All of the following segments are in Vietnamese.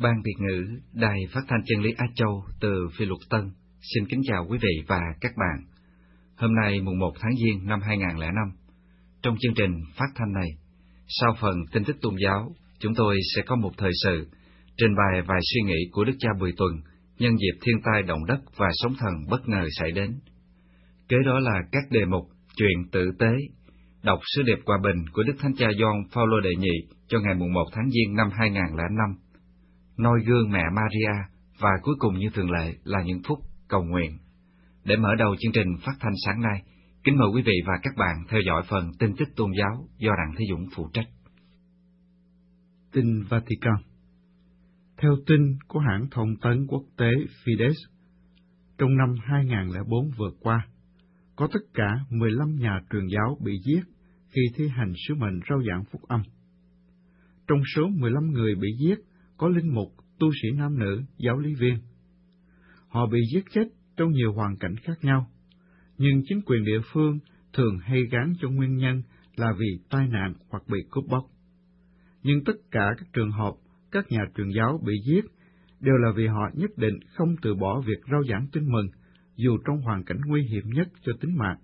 Ban Việt ngữ Đài Phát thanh Chân lý Á Châu từ Phi Luật Tân xin kính chào quý vị và các bạn. Hôm nay mùng 1 tháng Giêng năm 2005, trong chương trình phát thanh này, sau phần tin tức tôn giáo, chúng tôi sẽ có một thời sự trình bày vài suy nghĩ của Đức Cha Bùi Tuần nhân dịp thiên tai động đất và sóng thần bất ngờ xảy đến. Kế đó là các đề mục chuyện tử tế, đọc sứ điệp hòa bình của Đức Thánh Cha Gioan Phaolô đệ nhị cho ngày mùng 1 tháng Giêng năm 2005, noi gương mẹ Maria và cuối cùng như thường lệ là những phút cầu nguyện. Để mở đầu chương trình phát thanh sáng nay, kính mời quý vị và các bạn theo dõi phần tin tức tôn giáo do Đặng Thế Dũng phụ trách. Tin Vatican. Theo tin của hãng thông tấn quốc tế Fides, trong năm 2004 vừa qua, có tất cả 15 nhà truyền giáo bị giết khi thi hành sứ mệnh rao giảng phúc âm. Trong số 15 người bị giết có linh mục, tu sĩ nam nữ, giáo lý viên. Họ bị giết chết trong nhiều hoàn cảnh khác nhau, nhưng chính quyền địa phương thường hay gán cho nguyên nhân là vì tai nạn hoặc bị cướp bóc. Nhưng tất cả các trường hợp các nhà truyền giáo bị giết đều là vì họ nhất định không từ bỏ việc rao giảng tin mừng, dù trong hoàn cảnh nguy hiểm nhất cho tính mạng.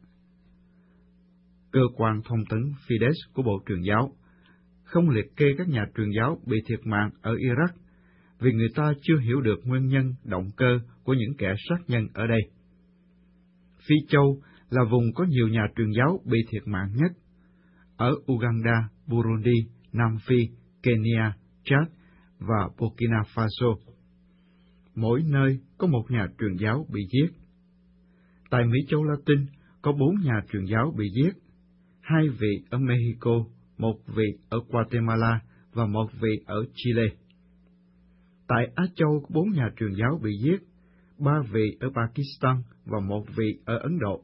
Cơ quan thông tấn Fides của Bộ Truyền giáo không liệt kê các nhà truyền giáo bị thiệt mạng ở Iraq vì người ta chưa hiểu được nguyên nhân, động cơ của những kẻ sát nhân ở đây. Phi Châu là vùng có nhiều nhà truyền giáo bị thiệt mạng nhất. Ở Uganda, Burundi, Nam Phi, Kenya, Chad và Burkina Faso, mỗi nơi có một nhà truyền giáo bị giết. Tại Mỹ Châu Latin có 4 nhà truyền giáo bị giết, 2 vị ở Mexico, 1 vị ở Guatemala và 1 vị ở Chile. Tại Á Châu có 4 nhà truyền giáo bị giết, 3 vị ở Pakistan và 1 vị ở Ấn Độ.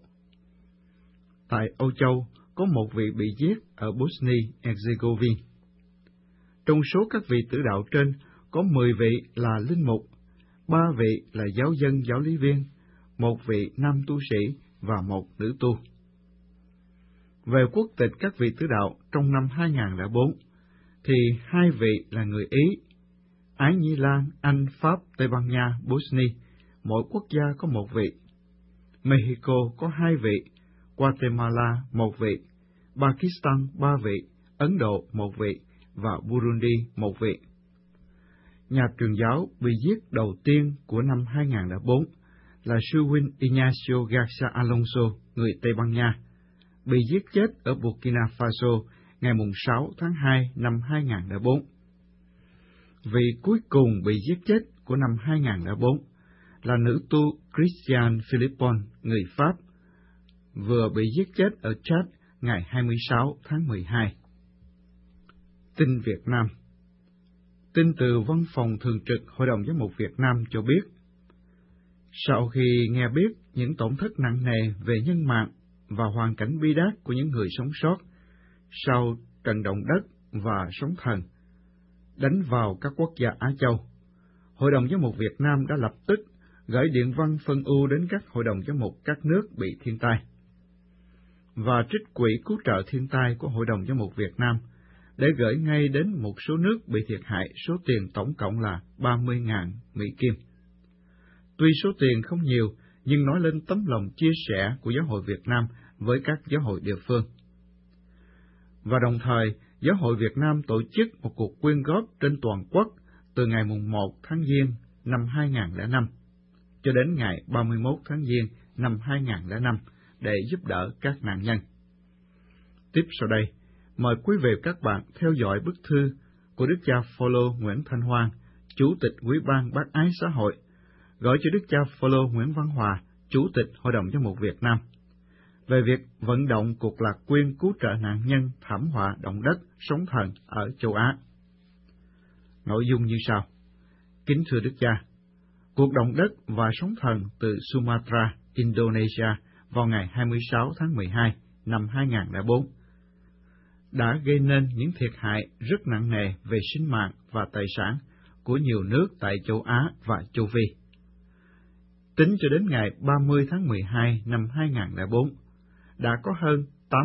Tại Âu Châu có 1 vị bị giết ở Bosnia-Herzegovina. Trong số các vị tử đạo trên có 10 vị là linh mục, 3 vị là giáo dân giáo lý viên, 1 vị nam tu sĩ và 1 nữ tu. Về quốc tịch các vị tử đạo trong năm 2004, thì 2 vị là người Ý, Ái Nhĩ Lan, Anh, Pháp, Tây Ban Nha, Bosnia, mỗi quốc gia có 1 vị. Mexico có 2 vị, Guatemala 1 vị, Pakistan 3 vị, Ấn Độ 1 vị và Burundi 1 vị. Nhà truyền giáo bị giết đầu tiên của năm 2004 là sư huynh Ignacio Garcia Alonso, người Tây Ban Nha, bị giết chết ở Burkina Faso ngày 6 tháng 2 năm 2004. Vị cuối cùng bị giết chết của năm 2004 là nữ tu Christiane Philippon, người Pháp, vừa bị giết chết ở Chad ngày 26 tháng 12. Tin Việt Nam. Tin từ Văn phòng Thường trực Hội đồng Giám mục Việt Nam cho biết, sau khi nghe biết những tổn thất nặng nề về nhân mạng và hoàn cảnh bi đát của những người sống sót sau trận động đất và sóng thần đánh vào các quốc gia Á Châu, Hội đồng Giám mục Việt Nam đã lập tức gửi điện văn phân ưu đến các hội đồng giám mục các nước bị thiên tai và trích quỹ cứu trợ thiên tai của Hội đồng Giám mục Việt Nam để gửi ngay đến một số nước bị thiệt hại số tiền tổng cộng là 30.000 Mỹ Kim. Tuy số tiền không nhiều, nhưng nói lên tấm lòng chia sẻ của Giáo hội Việt Nam với các giáo hội địa phương. Và đồng thời, Giáo hội Việt Nam tổ chức một cuộc quyên góp trên toàn quốc từ ngày 1 tháng Giêng năm 2005 cho đến ngày 31 tháng Giêng năm 2005 để giúp đỡ các nạn nhân. Tiếp sau đây, mời quý vị và các bạn theo dõi bức thư của Đức cha Phaolô Nguyễn Thanh Hoan, Chủ tịch Ủy ban Bác ái xã hội, gửi cho Đức cha Phaolô Nguyễn Văn Hòa, Chủ tịch Hội đồng Giám mục Việt Nam, về việc vận động cuộc lạc quyên cứu trợ nạn nhân thảm họa động đất, sóng thần ở châu Á. Nội dung như sau. Kính thưa Đức cha, cuộc động đất và sóng thần từ Sumatra, Indonesia vào ngày 26 tháng 12 năm 2004 đã gây nên những thiệt hại rất nặng nề về sinh mạng và tài sản của nhiều nước tại châu Á và châu Phi. Tính cho đến ngày 30 tháng 12 năm 2004, đã có hơn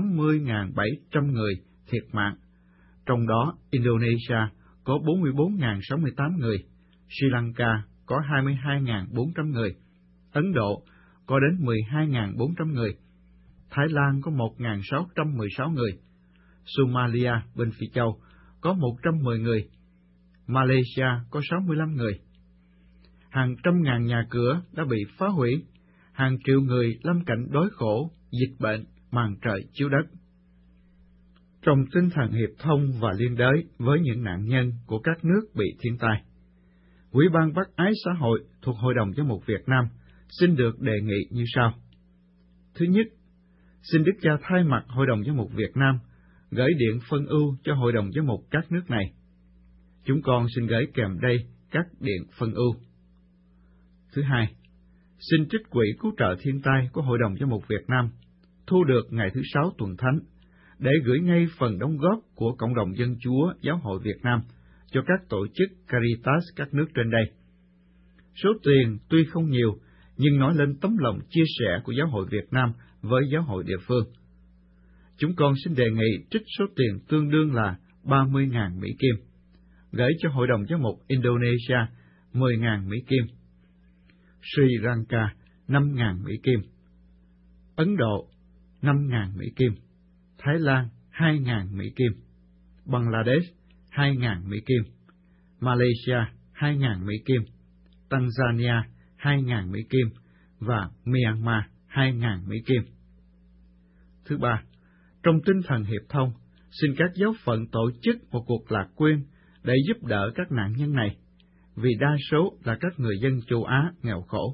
80.700 người thiệt mạng, trong đó Indonesia có 44.068 người, Sri Lanka có 22.400 người, Ấn Độ có đến 12.400 người, Thái Lan có 1.616 người, Somalia bên Phi Châu có 110 người, Malaysia có 65 người. Hàng trăm ngàn nhà cửa đã bị phá hủy, hàng triệu người lâm cảnh đói khổ, dịch bệnh, màn trời chiếu đất. Trong tinh thần hiệp thông và liên đới với những nạn nhân của các nước bị thiên tai, Ủy ban Bác ái xã hội thuộc Hội đồng Giám mục Việt Nam xin được đề nghị như sau. Thứ nhất, xin Đức Cha thay mặt Hội đồng Giám mục Việt Nam gửi điện phân ưu cho Hội đồng Giám mục các nước này. Chúng con xin gửi kèm đây các điện phân ưu. Thứ hai, xin trích quỹ cứu trợ thiên tai của Hội đồng Giám mục Việt Nam thu được ngày thứ Sáu tuần thánh để gửi ngay phần đóng góp của Cộng đồng Dân Chúa Giáo hội Việt Nam cho các tổ chức Caritas các nước trên đây. Số tiền tuy không nhiều, nhưng nói lên tấm lòng chia sẻ của Giáo hội Việt Nam với giáo hội địa phương. Chúng con xin đề nghị trích số tiền tương đương là 30.000 Mỹ Kim, gửi cho Hội đồng Giám mục Indonesia 10.000 Mỹ Kim, Sri Lanka 5.000 Mỹ Kim, Ấn Độ 5.000 Mỹ Kim, Thái Lan 2.000 Mỹ Kim, Bangladesh 2.000 Mỹ Kim, Malaysia 2.000 Mỹ Kim, Tanzania 2.000 Mỹ Kim và Myanmar 2.000 Mỹ Kim. Thứ ba, trong tinh thần hiệp thông, xin các giáo phận tổ chức một cuộc lạc quyên để giúp đỡ các nạn nhân này, vì đa số là các người dân châu Á nghèo khổ.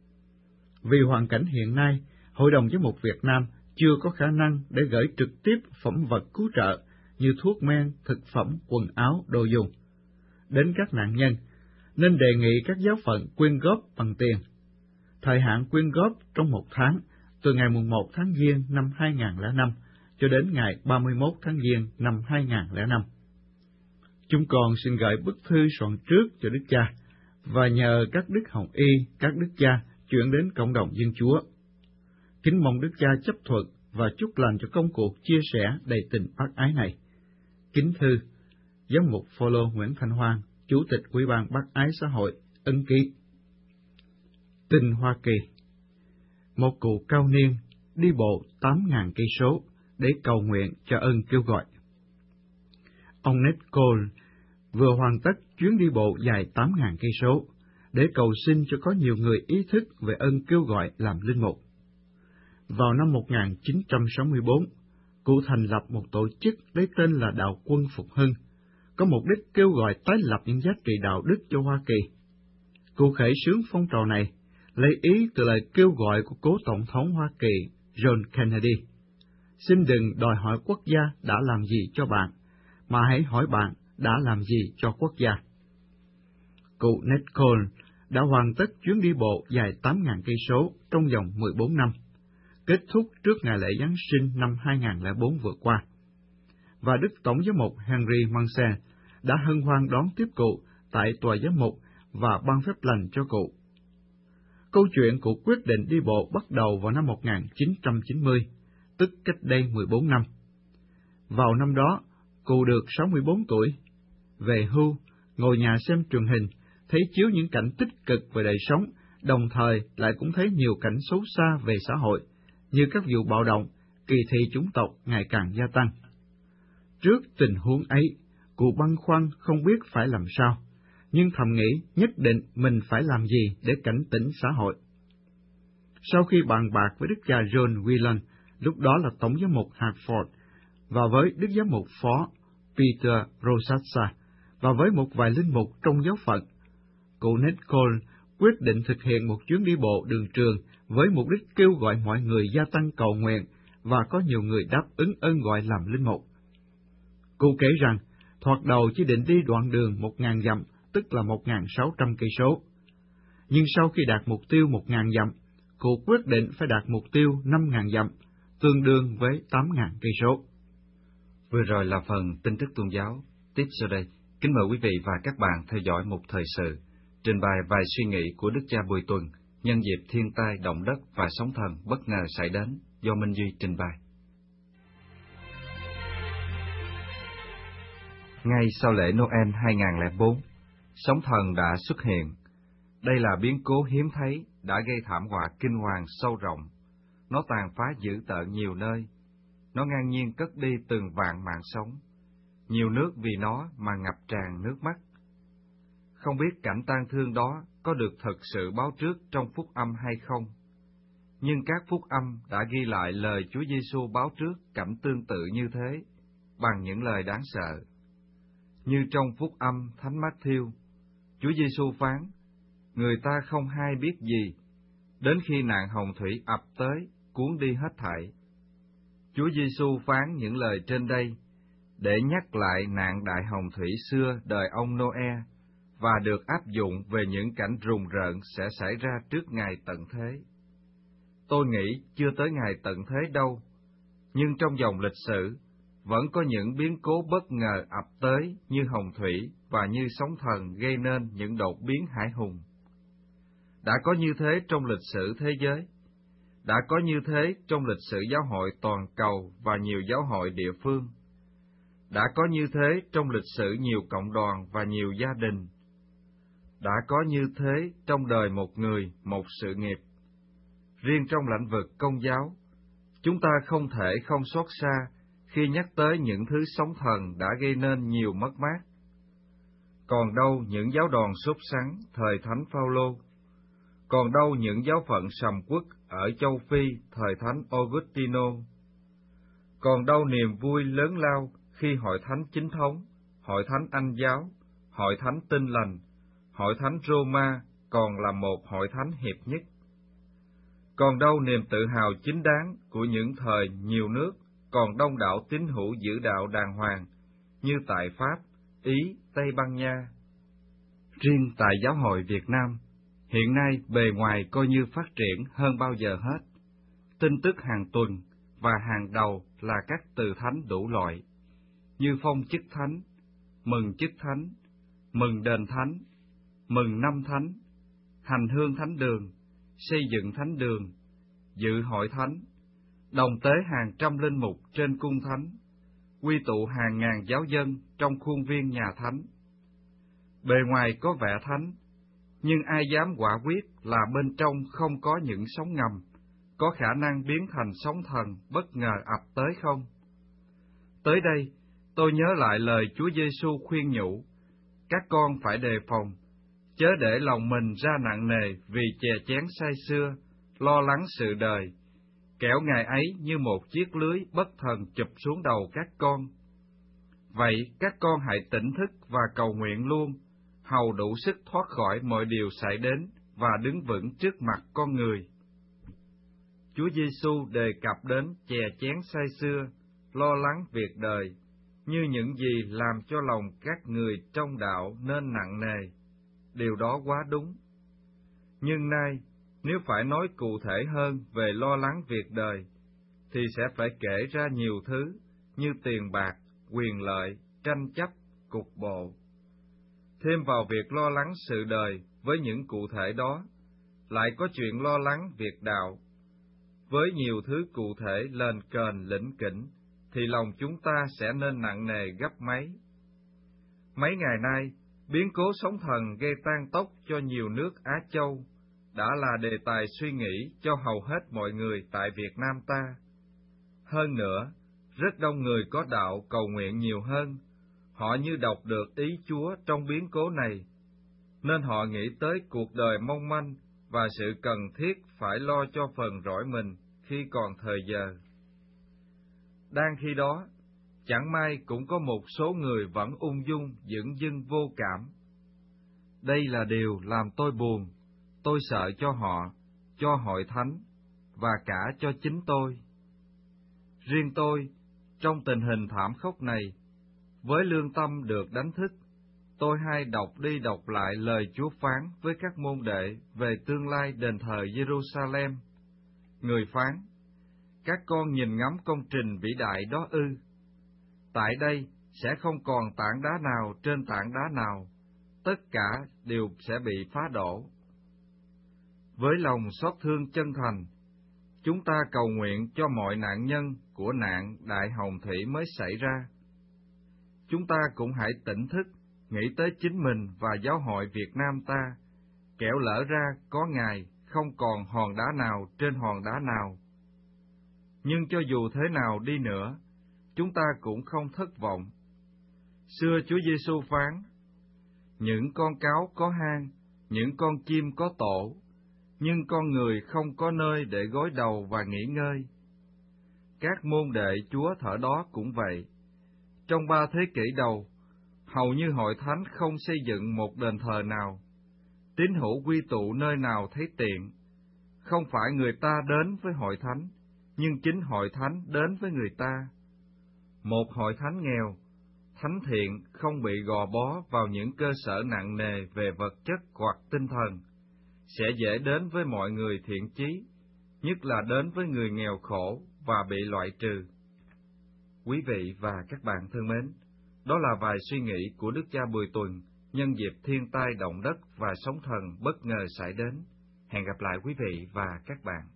Vì hoàn cảnh hiện nay, Hội đồng Giám mục Việt Nam chưa có khả năng để gửi trực tiếp phẩm vật cứu trợ như thuốc men, thực phẩm, quần áo, đồ dùng đến các nạn nhân, nên đề nghị các giáo phận quyên góp bằng tiền. Thời hạn quyên góp trong 1 tháng, từ ngày 1 tháng Giêng năm 2005 cho đến ngày 31 tháng Giêng năm 2005. Chúng con xin gửi bức thư soạn trước cho Đức Cha và nhờ các đức hồng y, các đức cha chuyển đến cộng đồng Dân Chúa. Kính mong Đức Cha chấp thuận và chúc lành cho công cuộc chia sẻ đầy tình bác ái này. Kính thư, Giám mục Phô-lô Nguyễn Thanh Hoan, Chủ tịch Ủy ban Bác ái xã hội, ấn ký. Tin Hoa Kỳ. Một cụ cao niên đi bộ 8.000 cây số để cầu nguyện cho ơn kêu gọi. Ông Ned Cole vừa hoàn tất chuyến đi bộ dài 8.000 cây số để cầu xin cho có nhiều người ý thức về ơn kêu gọi làm linh mục. Vào năm 1964, cụ thành lập một tổ chức lấy tên là Đạo Quân Phục Hưng, có mục đích kêu gọi tái lập những giá trị đạo đức cho Hoa Kỳ. Cụ khởi xướng phong trào này lấy ý từ lời kêu gọi của cố Tổng thống Hoa Kỳ John Kennedy: xin đừng đòi hỏi quốc gia đã làm gì cho bạn, mà hãy hỏi bạn đã làm gì cho quốc gia. Cụ Ned Cole đã hoàn tất chuyến đi bộ dài 8.000 cây số trong vòng 14 năm, kết thúc trước ngày lễ Giáng sinh năm 2004 vừa qua. Và Đức Tổng giám mục Henry Mansell đã hân hoan đón tiếp cụ tại tòa giám mục và ban phép lành cho cụ. Câu chuyện cụ quyết định đi bộ bắt đầu vào năm 1990, tức cách đây 14 năm. Vào năm đó, cụ được 64 tuổi. Về hưu, ngồi nhà xem truyền hình, thấy chiếu những cảnh tích cực về đời sống, đồng thời lại cũng thấy nhiều cảnh xấu xa về xã hội, như các vụ bạo động, kỳ thị chủng tộc ngày càng gia tăng. Trước tình huống ấy, cụ băn khoăn không biết phải làm sao, nhưng thầm nghĩ nhất định mình phải làm gì để cảnh tỉnh xã hội. Sau khi bàn bạc với Đức cha John Whelan, lúc đó là Tổng giám mục Hartford, và với Đức giám mục phó Peter Rosazza, và với một vài linh mục trong giáo phận, cụ Ned Cole quyết định thực hiện một chuyến đi bộ đường trường với mục đích kêu gọi mọi người gia tăng cầu nguyện và có nhiều người đáp ứng ơn gọi làm linh mục. Cụ kể rằng, thoạt đầu chỉ định đi đoạn đường 1.000 dặm, tức là 1.600 cây số. Nhưng sau khi đạt mục tiêu 1.000 dặm, cụ quyết định phải đạt mục tiêu 5.000 dặm, tương đương với 8.000 cây số. Vừa rồi là phần tin tức tôn giáo. Tiếp sau đây, kính mời quý vị và các bạn theo dõi một thời sự, trình bày vài suy nghĩ của Đức cha Bùi Tuần nhân dịp thiên tai, động đất và sóng thần bất ngờ xảy đến, do Minh Duy trình bày. Ngay sau lễ Noel 2004, sóng thần đã xuất hiện. Đây là biến cố hiếm thấy đã gây thảm họa kinh hoàng sâu rộng. Nó tàn phá dữ tợn nhiều nơi. Nó ngang nhiên cất đi từng vạn mạng sống. Nhiều nước vì nó mà ngập tràn nước mắt. Không biết cảnh tang thương đó có được thực sự báo trước trong phúc âm hay không? Nhưng các phúc âm đã ghi lại lời Chúa Giêsu báo trước cảnh tương tự như thế bằng những lời đáng sợ. Như trong phúc âm Thánh Mát-thiêu, Chúa Giêsu phán: người ta không hay biết gì, đến khi nạn hồng thủy ập tới, cuốn đi hết thảy. Chúa Giêsu phán những lời trên đây để nhắc lại nạn đại hồng thủy xưa đời ông Noe và được áp dụng về những cảnh rùng rợn sẽ xảy ra trước ngày tận thế. Tôi nghĩ chưa tới ngày tận thế đâu, nhưng trong dòng lịch sử vẫn có những biến cố bất ngờ ập tới như hồng thủy và như sóng thần gây nên những đột biến hải hùng. Đã có như thế trong lịch sử thế giới, đã có như thế trong lịch sử giáo hội toàn cầu và nhiều giáo hội địa phương, đã có như thế trong lịch sử nhiều cộng đoàn và nhiều gia đình, đã có như thế trong đời một người, một sự nghiệp. Riêng trong lĩnh vực công giáo, chúng ta không thể không xót xa khi nhắc tới những thứ sóng thần đã gây nên nhiều mất mát. Còn đâu những giáo đoàn sốt sắng thời Thánh Phaolô? Còn đâu những giáo phận sầm uất ở châu Phi thời Thánh Augustino? Còn đâu niềm vui lớn lao khi hội thánh chính thống, hội thánh Anh giáo, hội thánh Tin lành, hội thánh Roma còn là một hội thánh hiệp nhất? Còn đâu niềm tự hào chính đáng của những thời nhiều nước còn đông đảo tín hữu giữ đạo đàng hoàng như tại Pháp, Ý, Tây Ban Nha? Riêng tại giáo hội Việt Nam, hiện nay bề ngoài coi như phát triển hơn bao giờ hết. Tin tức hàng tuần và hàng đầu là các từ thánh đủ loại, như phong chức thánh, mừng chức thánh, mừng đền thánh, mừng năm thánh, hành hương thánh đường, xây dựng thánh đường, dự hội thánh, đồng tế hàng trăm linh mục trên cung thánh, quy tụ hàng ngàn giáo dân trong khuôn viên nhà thánh. Bề ngoài có vẻ thánh, nhưng ai dám quả quyết là bên trong không có những sóng ngầm, có khả năng biến thành sóng thần bất ngờ ập tới không? Tới đây, tôi nhớ lại lời Chúa Giêsu khuyên nhủ, các con phải đề phòng, chớ để lòng mình ra nặng nề vì chè chén say sưa, lo lắng sự đời, kẻo ngày ấy như một chiếc lưới bất thần chụp xuống đầu các con. Vậy các con hãy tỉnh thức và cầu nguyện luôn, hầu đủ sức thoát khỏi mọi điều xảy đến và đứng vững trước mặt con người. Chúa Giêsu đề cập đến chè chén say sưa, lo lắng việc đời, như những gì làm cho lòng các người trong đạo nên nặng nề. Điều đó quá đúng. Nhưng nay, nếu phải nói cụ thể hơn về lo lắng việc đời, thì sẽ phải kể ra nhiều thứ như tiền bạc, quyền lợi, tranh chấp, cục bộ. Thêm vào việc lo lắng sự đời với những cụ thể đó, lại có chuyện lo lắng việc đạo. Với nhiều thứ cụ thể lên kền lỉnh kỉnh, thì lòng chúng ta sẽ nên nặng nề gấp mấy. Mấy ngày nay, biến cố sóng thần gây tan tóc cho nhiều nước Á Châu đã là đề tài suy nghĩ cho hầu hết mọi người tại Việt Nam ta. Hơn nữa, rất đông người có đạo cầu nguyện nhiều hơn, họ như đọc được ý Chúa trong biến cố này, nên họ nghĩ tới cuộc đời mong manh và sự cần thiết phải lo cho phần rỗi mình khi còn thời giờ. Đang khi đó, chẳng may cũng có một số người vẫn ung dung, dửng dưng vô cảm. Đây là điều làm tôi buồn, tôi sợ cho họ, cho hội thánh, và cả cho chính tôi. Riêng tôi, trong tình hình thảm khốc này, với lương tâm được đánh thức, tôi hay đọc đi đọc lại lời Chúa phán với các môn đệ về tương lai đền thờ Jerusalem. Người phán, các con nhìn ngắm công trình vĩ đại đó ư? Tại đây sẽ không còn tảng đá nào trên tảng đá nào, tất cả đều sẽ bị phá đổ. Với lòng xót thương chân thành, chúng ta cầu nguyện cho mọi nạn nhân của nạn đại hồng thủy mới xảy ra. Chúng ta cũng hãy tỉnh thức nghĩ tới chính mình và giáo hội Việt Nam ta, kẻo lỡ ra có ngày không còn hòn đá nào trên hòn đá nào. Nhưng cho dù thế nào đi nữa, chúng ta cũng không thất vọng. Xưa Chúa Giêsu phán: những con cáo có hang, những con chim có tổ, nhưng con người không có nơi để gối đầu và nghỉ ngơi. Các môn đệ Chúa thở đó cũng vậy. Trong 3 thế kỷ đầu, hầu như hội thánh không xây dựng một đền thờ nào. Tín hữu quy tụ nơi nào thấy tiện. Không phải người ta đến với hội thánh, nhưng chính hội thánh đến với người ta. Một hội thánh nghèo, thánh thiện không bị gò bó vào những cơ sở nặng nề về vật chất hoặc tinh thần, sẽ dễ đến với mọi người thiện chí, nhất là đến với người nghèo khổ và bị loại trừ. Quý vị và các bạn thân mến, đó là vài suy nghĩ của Đức cha Bùi Tuần nhân dịp thiên tai động đất và sóng thần bất ngờ xảy đến. Hẹn gặp lại quý vị và các bạn.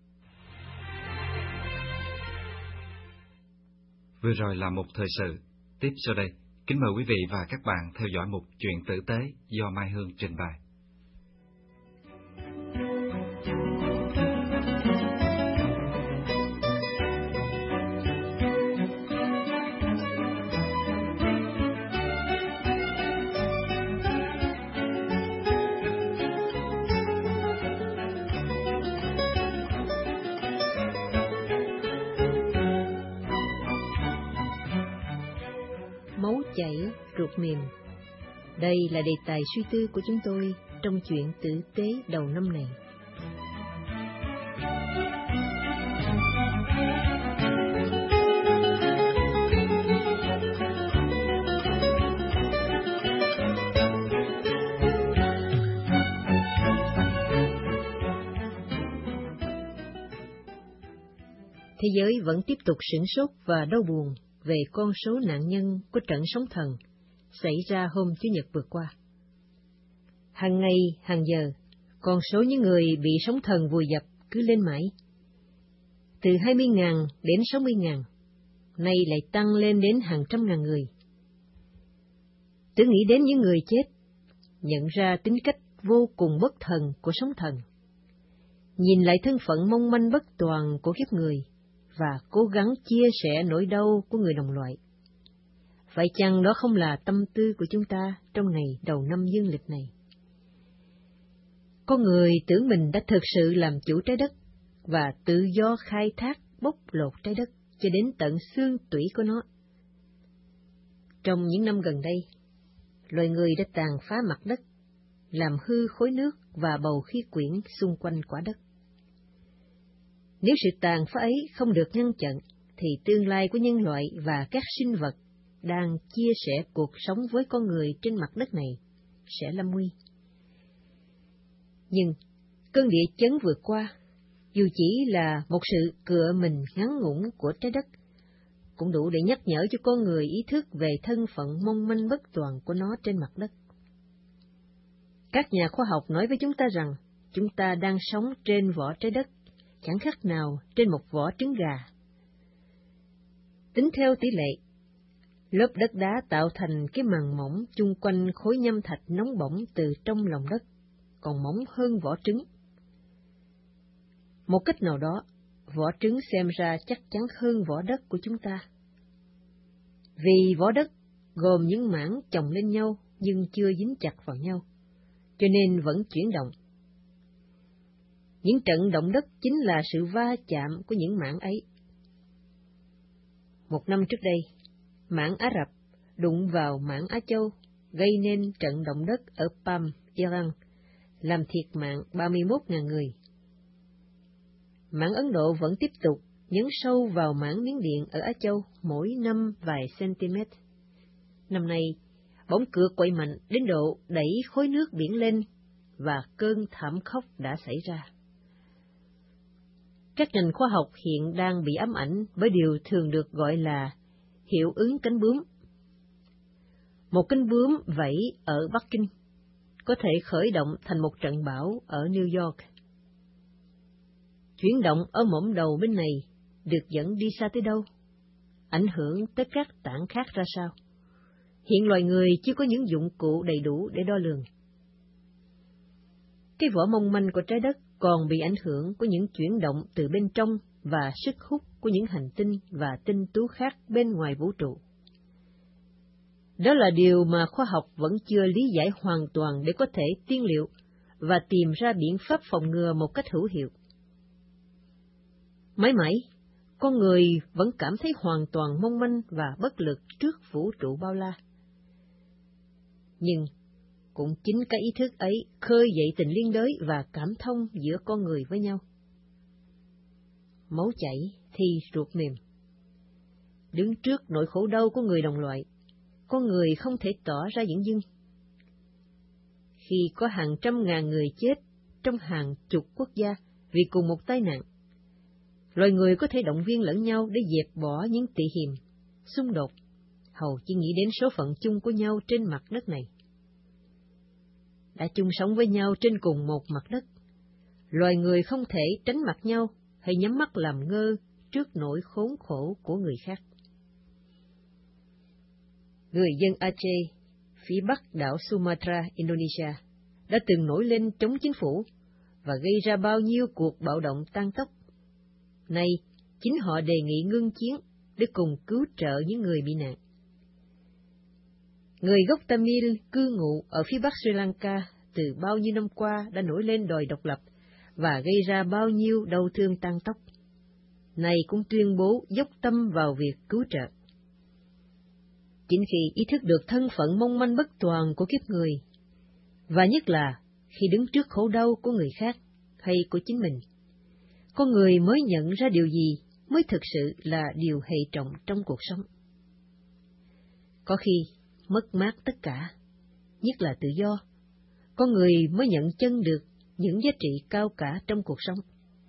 Vừa rồi là một thời sự. Tiếp sau đây, kính mời quý vị và các bạn theo dõi mục Chuyện tử tế do Mai Hương trình bày. Máu chảy, ruột mềm. Đây là đề tài suy tư của chúng tôi trong Chuyện tử tế đầu năm này. Thế giới vẫn tiếp tục sửng sốt và đau buồn về con số nạn nhân của trận sóng thần xảy ra hôm Chủ nhật vừa qua. Hàng ngày, hàng giờ, con số những người bị sóng thần vùi dập cứ lên mãi. Từ 20.000 đến 60.000, nay lại tăng lên đến hàng trăm ngàn người. Tôi nghĩ đến những người chết, nhận ra tính cách vô cùng bất thần của sóng thần. Nhìn lại thân phận mong manh bất toàn của kiếp người, và cố gắng chia sẻ nỗi đau của người đồng loại. Phải chăng đó không là tâm tư của chúng ta trong ngày đầu năm dương lịch này? Con người tưởng mình đã thực sự làm chủ trái đất và tự do khai thác bóc lột trái đất cho đến tận xương tủy của nó. Trong những năm gần đây, loài người đã tàn phá mặt đất, làm hư khối nước và bầu khí quyển xung quanh quả đất. Nếu sự tàn phá ấy không được ngăn chặn, thì tương lai của nhân loại và các sinh vật đang chia sẻ cuộc sống với con người trên mặt đất này sẽ lâm nguy. Nhưng cơn địa chấn vừa qua, dù chỉ là một sự cựa mình ngắn ngủn của trái đất, cũng đủ để nhắc nhở cho con người ý thức về thân phận mong manh bất toàn của nó trên mặt đất. Các nhà khoa học nói với chúng ta rằng chúng ta đang sống trên vỏ trái đất, chẳng khác nào trên một vỏ trứng gà. Tính theo tỷ lệ, lớp đất đá tạo thành cái màng mỏng chung quanh khối nhâm thạch nóng bỏng từ trong lòng đất, còn mỏng hơn vỏ trứng. Một cách nào đó, vỏ trứng xem ra chắc chắn hơn vỏ đất của chúng ta. Vì vỏ đất gồm những mảng chồng lên nhau nhưng chưa dính chặt vào nhau, cho nên vẫn chuyển động. Những trận động đất chính là sự va chạm của những mảng ấy. Một năm trước đây, mảng Ả Rập đụng vào mảng Á Châu, gây nên trận động đất ở Pam, Iran, làm thiệt mạng 31.000 người. Mảng Ấn Độ vẫn tiếp tục nhấn sâu vào mảng Miến Điện ở Á Châu mỗi năm vài cm. Năm nay, bóng cửa quậy mạnh đến độ đẩy khối nước biển lên và cơn thảm khốc đã xảy ra. Các ngành khoa học hiện đang bị ám ảnh bởi điều thường được gọi là hiệu ứng cánh bướm. Một cánh bướm vẫy ở Bắc Kinh có thể khởi động thành một trận bão ở New York. Chuyển động ở mỏm đầu bên này được dẫn đi xa tới đâu? Ảnh hưởng tới các tảng khác ra sao? Hiện loài người chưa có những dụng cụ đầy đủ để đo lường. Cái vỏ mong manh của trái đất còn bị ảnh hưởng của những chuyển động từ bên trong và sức hút của những hành tinh và tinh tú khác bên ngoài vũ trụ. Đó là điều mà khoa học vẫn chưa lý giải hoàn toàn để có thể tiên liệu và tìm ra biện pháp phòng ngừa một cách hữu hiệu. Mãi mãi, con người vẫn cảm thấy hoàn toàn mong manh và bất lực trước vũ trụ bao la. Nhưng cũng chính cái ý thức ấy khơi dậy tình liên đới và cảm thông giữa con người với nhau. Máu chảy thì ruột mềm. Đứng trước nỗi khổ đau của người đồng loại, con người không thể tỏ ra dửng dưng. Khi có hàng trăm ngàn người chết trong hàng chục quốc gia vì cùng một tai nạn, loài người có thể động viên lẫn nhau để dẹp bỏ những tị hiềm, xung đột, hầu chỉ nghĩ đến số phận chung của nhau trên mặt đất này. Đã chung sống với nhau trên cùng một mặt đất, loài người không thể tránh mặt nhau hay nhắm mắt làm ngơ trước nỗi khốn khổ của người khác. Người dân Aceh, phía bắc đảo Sumatra, Indonesia, đã từng nổi lên chống chính phủ và gây ra bao nhiêu cuộc bạo động tan tóc. Nay, chính họ đề nghị ngưng chiến để cùng cứu trợ những người bị nạn. Người gốc Tamil cư ngụ ở phía bắc Sri Lanka từ bao nhiêu năm qua đã nổi lên đòi độc lập và gây ra bao nhiêu đau thương tan tóc. Nay cũng tuyên bố dốc tâm vào việc cứu trợ. Chính khi ý thức được thân phận mong manh bất toàn của kiếp người, và nhất là khi đứng trước khổ đau của người khác hay của chính mình, con người mới nhận ra điều gì mới thực sự là điều hệ trọng trong cuộc sống. Có khi mất mát tất cả, nhất là tự do, con người mới nhận chân được những giá trị cao cả trong cuộc sống.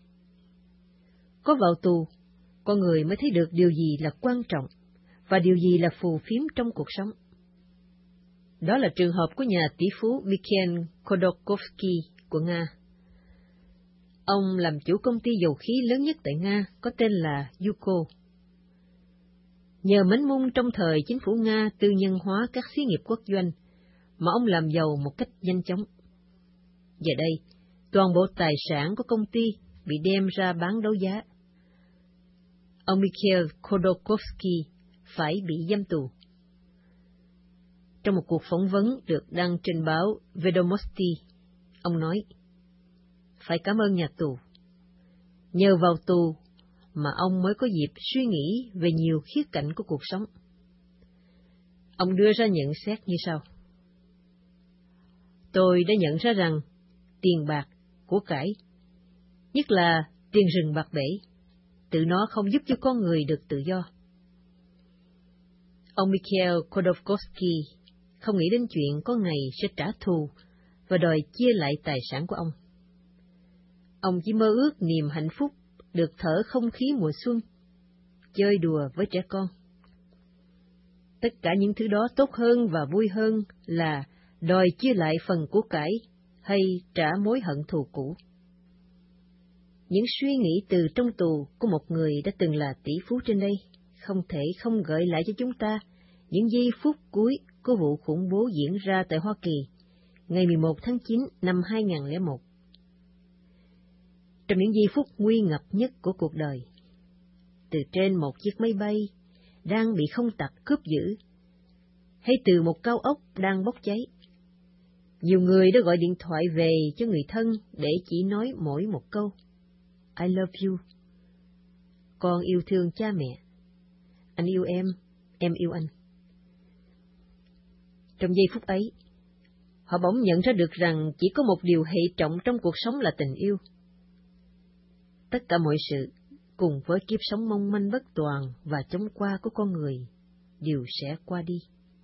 Có vào tù, con người mới thấy được điều gì là quan trọng và điều gì là phù phiếm trong cuộc sống. Đó là trường hợp của nhà tỷ phú Mikhail Khodorkovsky của Nga. Ông làm chủ công ty dầu khí lớn nhất tại Nga có tên là Yuko. Nhờ mánh mung trong thời chính phủ Nga tư nhân hóa các xí nghiệp quốc doanh mà ông làm giàu một cách nhanh chóng. Giờ đây, toàn bộ tài sản của công ty bị đem ra bán đấu giá. Ông Mikhail Khodorkovsky phải bị giam tù. Trong một cuộc phỏng vấn được đăng trên báo Vedomosti, ông nói, phải cảm ơn nhà tù. Nhờ vào tù mà ông mới có dịp suy nghĩ về nhiều khía cạnh của cuộc sống. Ông đưa ra nhận xét như sau. Tôi đã nhận ra rằng tiền bạc, của cải, nhất là tiền rừng bạc bể, tự nó không giúp cho con người được tự do. Ông Mikhail Khodorkovsky không nghĩ đến chuyện có ngày sẽ trả thù và đòi chia lại tài sản của ông. Ông chỉ mơ ước niềm hạnh phúc được thở không khí mùa xuân, chơi đùa với trẻ con. Tất cả những thứ đó tốt hơn và vui hơn là đòi chia lại phần của cải hay trả mối hận thù cũ. Những suy nghĩ từ trong tù của một người đã từng là tỷ phú trên đây không thể không gợi lại cho chúng ta những giây phút cuối của vụ khủng bố diễn ra tại Hoa Kỳ ngày 11 tháng 9 năm 2001. Trong những giây phút nguy ngập nhất của cuộc đời, từ trên một chiếc máy bay đang bị không tặc cướp giữ, hay từ một cao ốc đang bốc cháy, nhiều người đã gọi điện thoại về cho người thân để chỉ nói mỗi một câu, I love you. Con yêu thương cha mẹ. Anh yêu em yêu anh. Trong giây phút ấy, họ bỗng nhận ra được rằng chỉ có một điều hệ trọng trong cuộc sống là tình yêu. Tất cả mọi sự, cùng với kiếp sống mong manh bất toàn và chóng qua của con người, đều sẽ qua đi.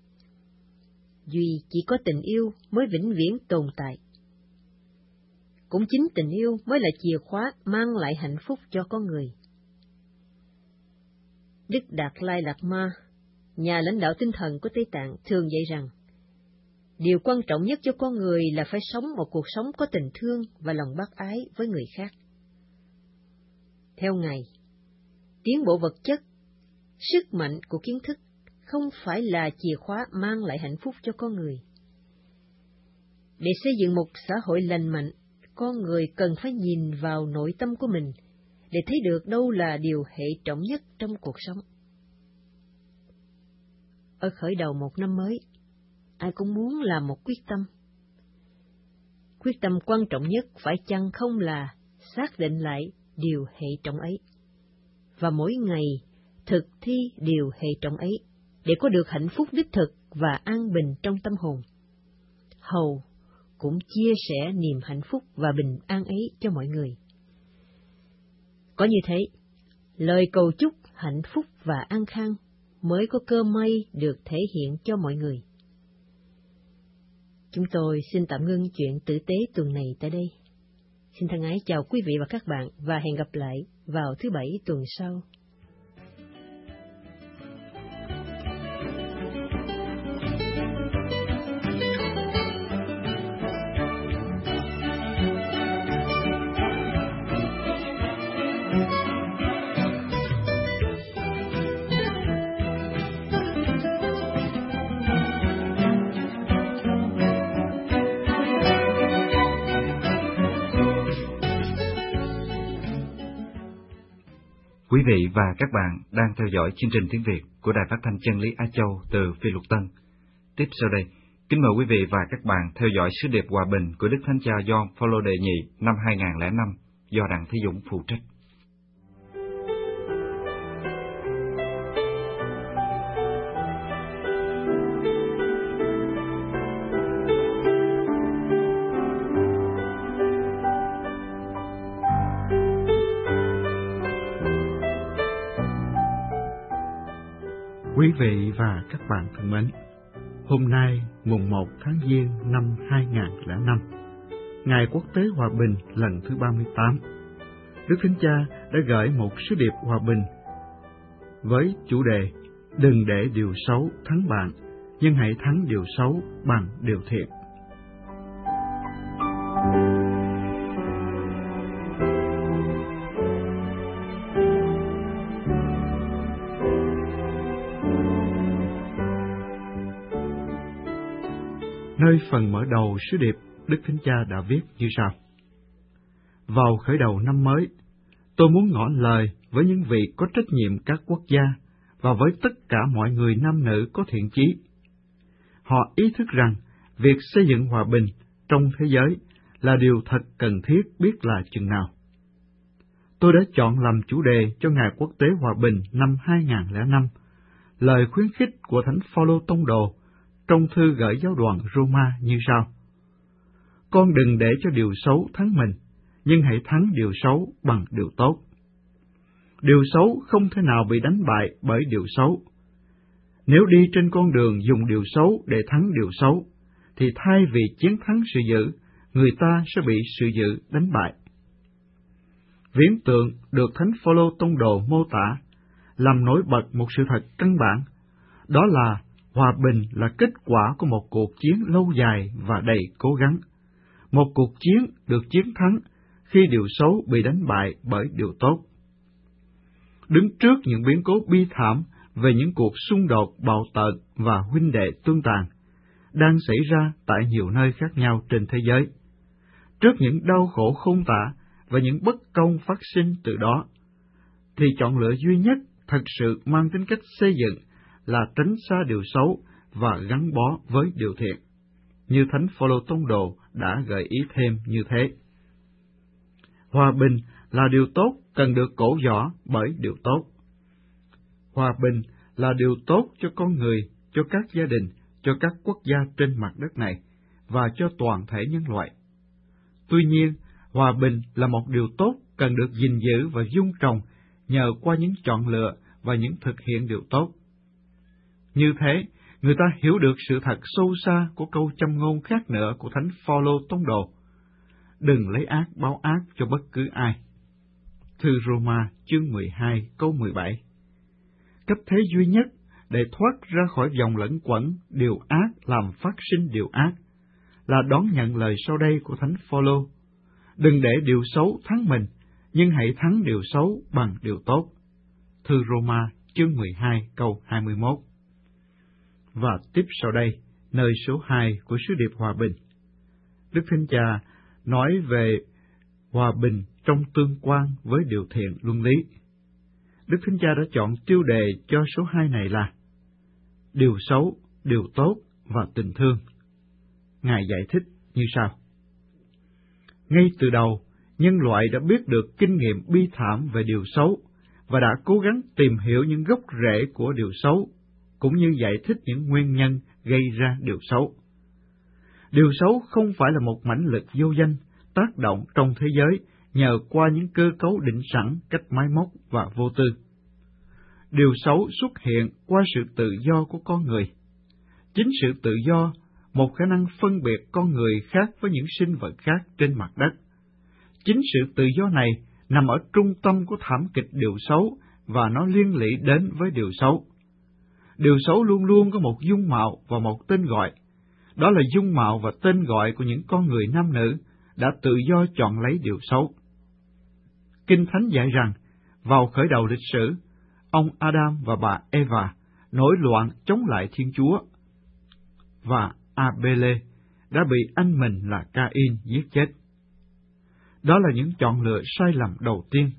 Duy chỉ có tình yêu mới vĩnh viễn tồn tại. Cũng chính tình yêu mới là chìa khóa mang lại hạnh phúc cho con người. Đức Đạt Lai Lạt Ma, nhà lãnh đạo tinh thần của Tây Tạng, thường dạy rằng, điều quan trọng nhất cho con người là phải sống một cuộc sống có tình thương và lòng bác ái với người khác. Theo Ngài, tiến bộ vật chất, sức mạnh của kiến thức không phải là chìa khóa mang lại hạnh phúc cho con người. Để xây dựng một xã hội lành mạnh, con người cần phải nhìn vào nội tâm của mình để thấy được đâu là điều hệ trọng nhất trong cuộc sống. Ở khởi đầu một năm mới, ai cũng muốn làm một quyết tâm. Quyết tâm quan trọng nhất phải chăng không là xác định lại điều hệ trọng ấy, và mỗi ngày thực thi điều hệ trọng ấy để có được hạnh phúc đích thực và an bình trong tâm hồn. Hầu cũng chia sẻ niềm hạnh phúc và bình an ấy cho mọi người. Có như thế, lời cầu chúc hạnh phúc và an khang mới có cơ may được thể hiện cho mọi người. Chúng tôi xin tạm ngưng chuyện tử tế tuần này tại đây. Xin thân ái chào quý vị và các bạn và hẹn gặp lại vào thứ Bảy tuần sau. Quý vị và các bạn đang theo dõi chương trình tiếng Việt của Đài Phát thanh Chân lý Á Châu từ Phi Luật Tân. Tiếp sau đây, kính mời quý vị và các bạn theo dõi sứ điệp hòa bình của Đức Thánh Cha Gioan Phaolô đệ nhị năm 2005 do Đặng Thế Dũng phụ trách. Quý vị và các bạn thân mến, hôm nay mùng 1 tháng Giêng năm 2005, Ngày Quốc tế Hòa bình lần thứ 38, Đức Thánh Cha đã gửi một sứ điệp hòa bình với chủ đề Đừng để điều xấu thắng bạn, nhưng hãy thắng điều xấu bằng điều thiện. Nơi phần mở đầu sứ điệp, Đức Thánh Cha đã viết như sau: Vào khởi đầu năm mới, tôi muốn ngỏ lời với những vị có trách nhiệm các quốc gia và với tất cả mọi người nam nữ có thiện chí. Họ ý thức rằng việc xây dựng hòa bình trong thế giới là điều thật cần thiết biết là chừng nào. Tôi đã chọn làm chủ đề cho Ngày Quốc tế Hòa bình năm 2005, lời khuyến khích của Thánh Phaolô Tông đồ trong thư gửi giáo đoàn Roma như sau: Con đừng để cho điều xấu thắng mình, nhưng hãy thắng điều xấu bằng điều tốt. Điều xấu không thể nào bị đánh bại bởi điều xấu. Nếu đi trên con đường dùng điều xấu để thắng điều xấu, thì thay vì chiến thắng sự dữ, người ta sẽ bị sự dữ đánh bại. Viễn tượng được Thánh Phaolô Tông đồ mô tả làm nổi bật một sự thật căn bản, đó là hòa bình là kết quả của một cuộc chiến lâu dài và đầy cố gắng. Một cuộc chiến được chiến thắng khi điều xấu bị đánh bại bởi điều tốt. Đứng trước những biến cố bi thảm về những cuộc xung đột bạo tợn và huynh đệ tương tàn đang xảy ra tại nhiều nơi khác nhau trên thế giới, trước những đau khổ khôn tả và những bất công phát sinh từ đó, thì chọn lựa duy nhất thật sự mang tính cách xây dựng là tránh xa điều xấu và gắn bó với điều thiện, như Thánh Phaolô Tông đồ đã gợi ý thêm như thế. Hòa bình là điều tốt cần được cổ võ bởi điều tốt. Hòa bình là điều tốt cho con người, cho các gia đình, cho các quốc gia trên mặt đất này và cho toàn thể nhân loại. Tuy nhiên, hòa bình là một điều tốt cần được gìn giữ và dung trồng nhờ qua những chọn lựa và những thực hiện điều tốt. Như thế, người ta hiểu được sự thật sâu xa của câu châm ngôn khác nữa của Thánh Phaolô Tông đồ: Đừng lấy ác báo ác cho bất cứ ai. Thư Roma chương 12 câu 17. Cách thế duy nhất để thoát ra khỏi vòng lẩn quẩn điều ác làm phát sinh điều ác là đón nhận lời sau đây của Thánh Phaolô: Đừng để điều xấu thắng mình, nhưng hãy thắng điều xấu bằng điều tốt. Thư Roma chương 12 câu 21. Và tiếp sau đây, nơi số 2 của sứ điệp hòa bình. Đức Thánh Cha nói về hòa bình trong tương quan với điều thiện luân lý. Đức Thánh Cha đã chọn tiêu đề cho số 2 này là điều xấu, điều tốt và tình thương. Ngài giải thích như sau. Ngay từ đầu, nhân loại đã biết được kinh nghiệm bi thảm về điều xấu và đã cố gắng tìm hiểu những gốc rễ của điều xấu, cũng như giải thích những nguyên nhân gây ra điều xấu. Điều xấu không phải là một mãnh lực vô danh tác động trong thế giới nhờ qua những cơ cấu định sẵn cách máy móc và vô tư. Điều xấu xuất hiện qua sự tự do của con người. Chính sự tự do, một khả năng phân biệt con người khác với những sinh vật khác trên mặt đất. Chính sự tự do này nằm ở trung tâm của thảm kịch điều xấu và nó liên lụy đến với điều xấu. Điều xấu luôn luôn có một dung mạo và một tên gọi. Đó là dung mạo và tên gọi của những con người nam nữ đã tự do chọn lấy điều xấu. Kinh Thánh dạy rằng, vào khởi đầu lịch sử, ông Adam và bà Eva nổi loạn chống lại Thiên Chúa, và Abele đã bị anh mình là Cain giết chết. Đó là những chọn lựa sai lầm đầu tiên.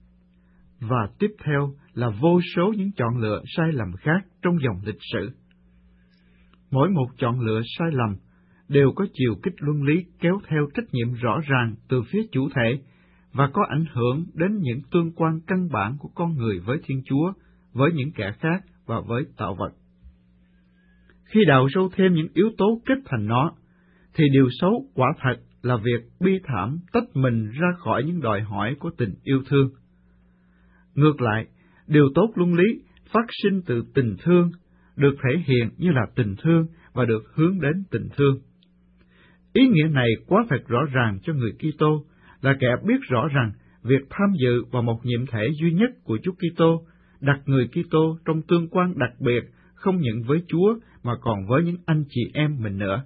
Và tiếp theo là vô số những chọn lựa sai lầm khác trong dòng lịch sử. Mỗi một chọn lựa sai lầm đều có chiều kích luân lý kéo theo trách nhiệm rõ ràng từ phía chủ thể và có ảnh hưởng đến những tương quan căn bản của con người với Thiên Chúa, với những kẻ khác và với tạo vật. Khi đào sâu thêm những yếu tố kết thành nó, thì điều xấu quả thật là việc bi thảm tách mình ra khỏi những đòi hỏi của tình yêu thương. Ngược lại, điều tốt luân lý phát sinh từ tình thương, được thể hiện như là tình thương và được hướng đến tình thương. Ý nghĩa này quá thật rõ ràng cho người Kitô, là kẻ biết rõ rằng việc tham dự vào một nhiệm thể duy nhất của Chúa Kitô đặt người Kitô trong tương quan đặc biệt không những với Chúa mà còn với những anh chị em mình nữa.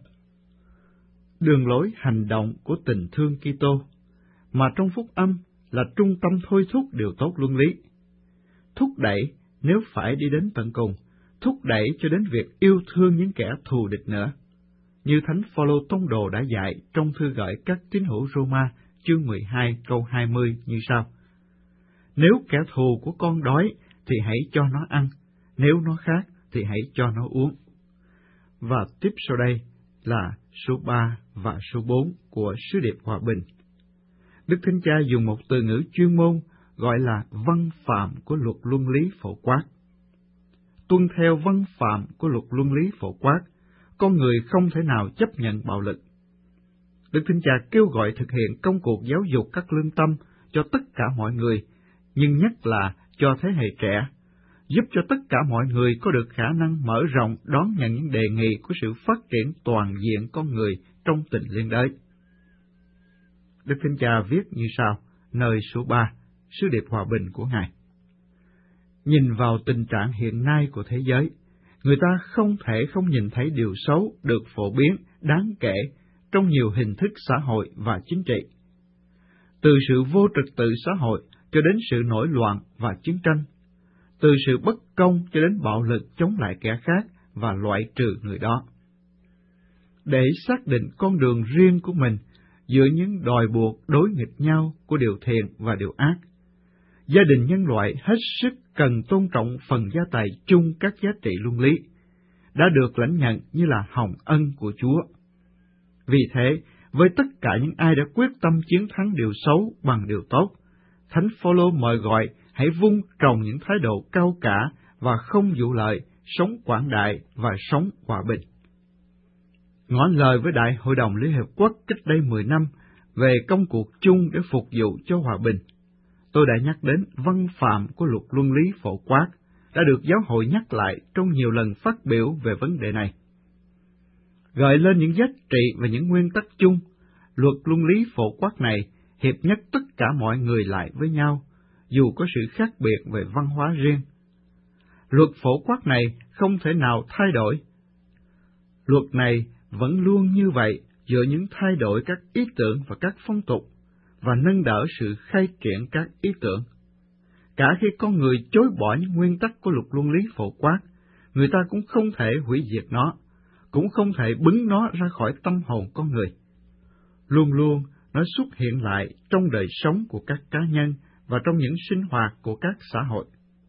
Đường lối hành động của tình thương Kitô, mà trong phúc âm là trung tâm thôi thúc điều tốt luân lý. Thúc đẩy nếu phải đi đến tận cùng, thúc đẩy cho đến việc yêu thương những kẻ thù địch nữa. Như Thánh Phaolô Tông đồ đã dạy trong thư gửi các tín hữu Roma chương 12 câu 20 như sau. Nếu kẻ thù của con đói thì hãy cho nó ăn, nếu nó khát thì hãy cho nó uống. Và tiếp sau đây là số 3 và số 4 của sứ điệp hòa bình. Đức Thánh Cha dùng một từ ngữ chuyên môn gọi là văn phạm của luật luân lý phổ quát. Tuân theo văn phạm của luật luân lý phổ quát, con người không thể nào chấp nhận bạo lực. Đức Thánh Cha kêu gọi thực hiện công cuộc giáo dục các lương tâm cho tất cả mọi người, nhưng nhất là cho thế hệ trẻ, giúp cho tất cả mọi người có được khả năng mở rộng đón nhận những đề nghị của sự phát triển toàn diện con người trong tình liên đới. Đức Thánh Cha viết như sau, nơi số 3, sứ điệp hòa bình của Ngài. Nhìn vào tình trạng hiện nay của thế giới, người ta không thể không nhìn thấy điều xấu được phổ biến đáng kể trong nhiều hình thức xã hội và chính trị. Từ sự vô trật tự xã hội cho đến sự nổi loạn và chiến tranh, từ sự bất công cho đến bạo lực chống lại kẻ khác và loại trừ người đó. Để xác định con đường riêng của mình giữa những đòi buộc đối nghịch nhau của điều thiện và điều ác, gia đình nhân loại hết sức cần tôn trọng phần gia tài chung các giá trị luân lý, đã được lãnh nhận như là hồng ân của Chúa. Vì thế, với tất cả những ai đã quyết tâm chiến thắng điều xấu bằng điều tốt, Thánh Phaolô mời gọi hãy vun trồng những thái độ cao cả và không vụ lợi, sống quảng đại và sống hòa bình. Ngỏ lời với Đại Hội đồng Liên Hiệp Quốc cách đây 10 năm về công cuộc chung để phục vụ cho hòa bình, tôi đã nhắc đến văn phạm của luật luân lý phổ quát, đã được giáo hội nhắc lại trong nhiều lần phát biểu về vấn đề này. Gợi lên những giá trị và những nguyên tắc chung, luật luân lý phổ quát này hiệp nhất tất cả mọi người lại với nhau, dù có sự khác biệt về văn hóa riêng. Luật phổ quát này không thể nào thay đổi. Luật này vẫn luôn như vậy giữa những thay đổi các ý tưởng và các phong tục, và nâng đỡ sự khai triển các ý tưởng. Cả khi con người chối bỏ những nguyên tắc của luật luân lý phổ quát, người ta cũng không thể hủy diệt nó, cũng không thể bứng nó ra khỏi tâm hồn con người. Luôn luôn nó xuất hiện lại trong đời sống của các cá nhân và trong những sinh hoạt của các xã hội.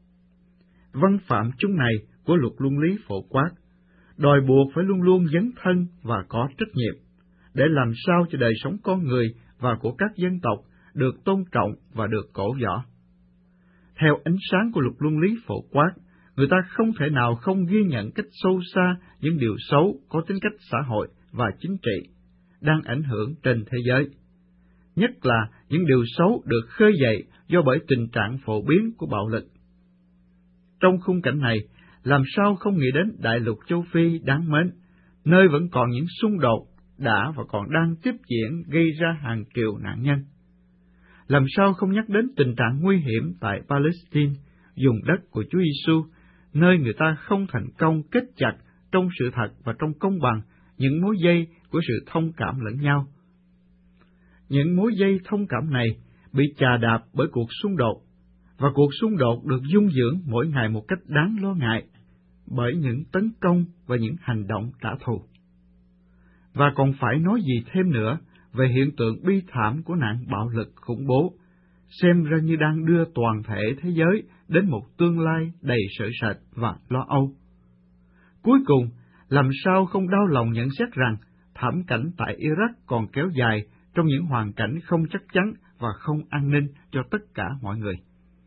Văn phạm chung này của luật luân lý phổ quát đòi buộc phải luôn luôn dấn thân và có trách nhiệm, để làm sao cho đời sống con người và của các dân tộc được tôn trọng và được cổ võ. Theo ánh sáng của luật luân lý phổ quát, người ta không thể nào không ghi nhận cách sâu xa những điều xấu có tính cách xã hội và chính trị đang ảnh hưởng trên thế giới, nhất là những điều xấu được khơi dậy do bởi tình trạng phổ biến của bạo lực. Trong khung cảnh này, làm sao không nghĩ đến đại lục châu Phi đáng mến, nơi vẫn còn những xung đột đã và còn đang tiếp diễn gây ra hàng triệu nạn nhân. Làm sao không nhắc đến tình trạng nguy hiểm tại Palestine, vùng đất của Chúa Giêsu, nơi người ta không thành công kết chặt trong sự thật và trong công bằng những mối dây của sự thông cảm lẫn nhau. Những mối dây thông cảm này bị chà đạp bởi cuộc xung đột, và cuộc xung đột được dung dưỡng mỗi ngày một cách đáng lo ngại bởi những tấn công và những hành động trả thù. Và còn phải nói gì thêm nữa về hiện tượng bi thảm của nạn bạo lực khủng bố, xem ra như đang đưa toàn thể thế giới đến một tương lai đầy sợ sệt và lo âu. Cuối cùng, làm sao không đau lòng nhận xét rằng thảm cảnh tại Iraq còn kéo dài trong những hoàn cảnh không chắc chắn và không an ninh cho tất cả mọi người.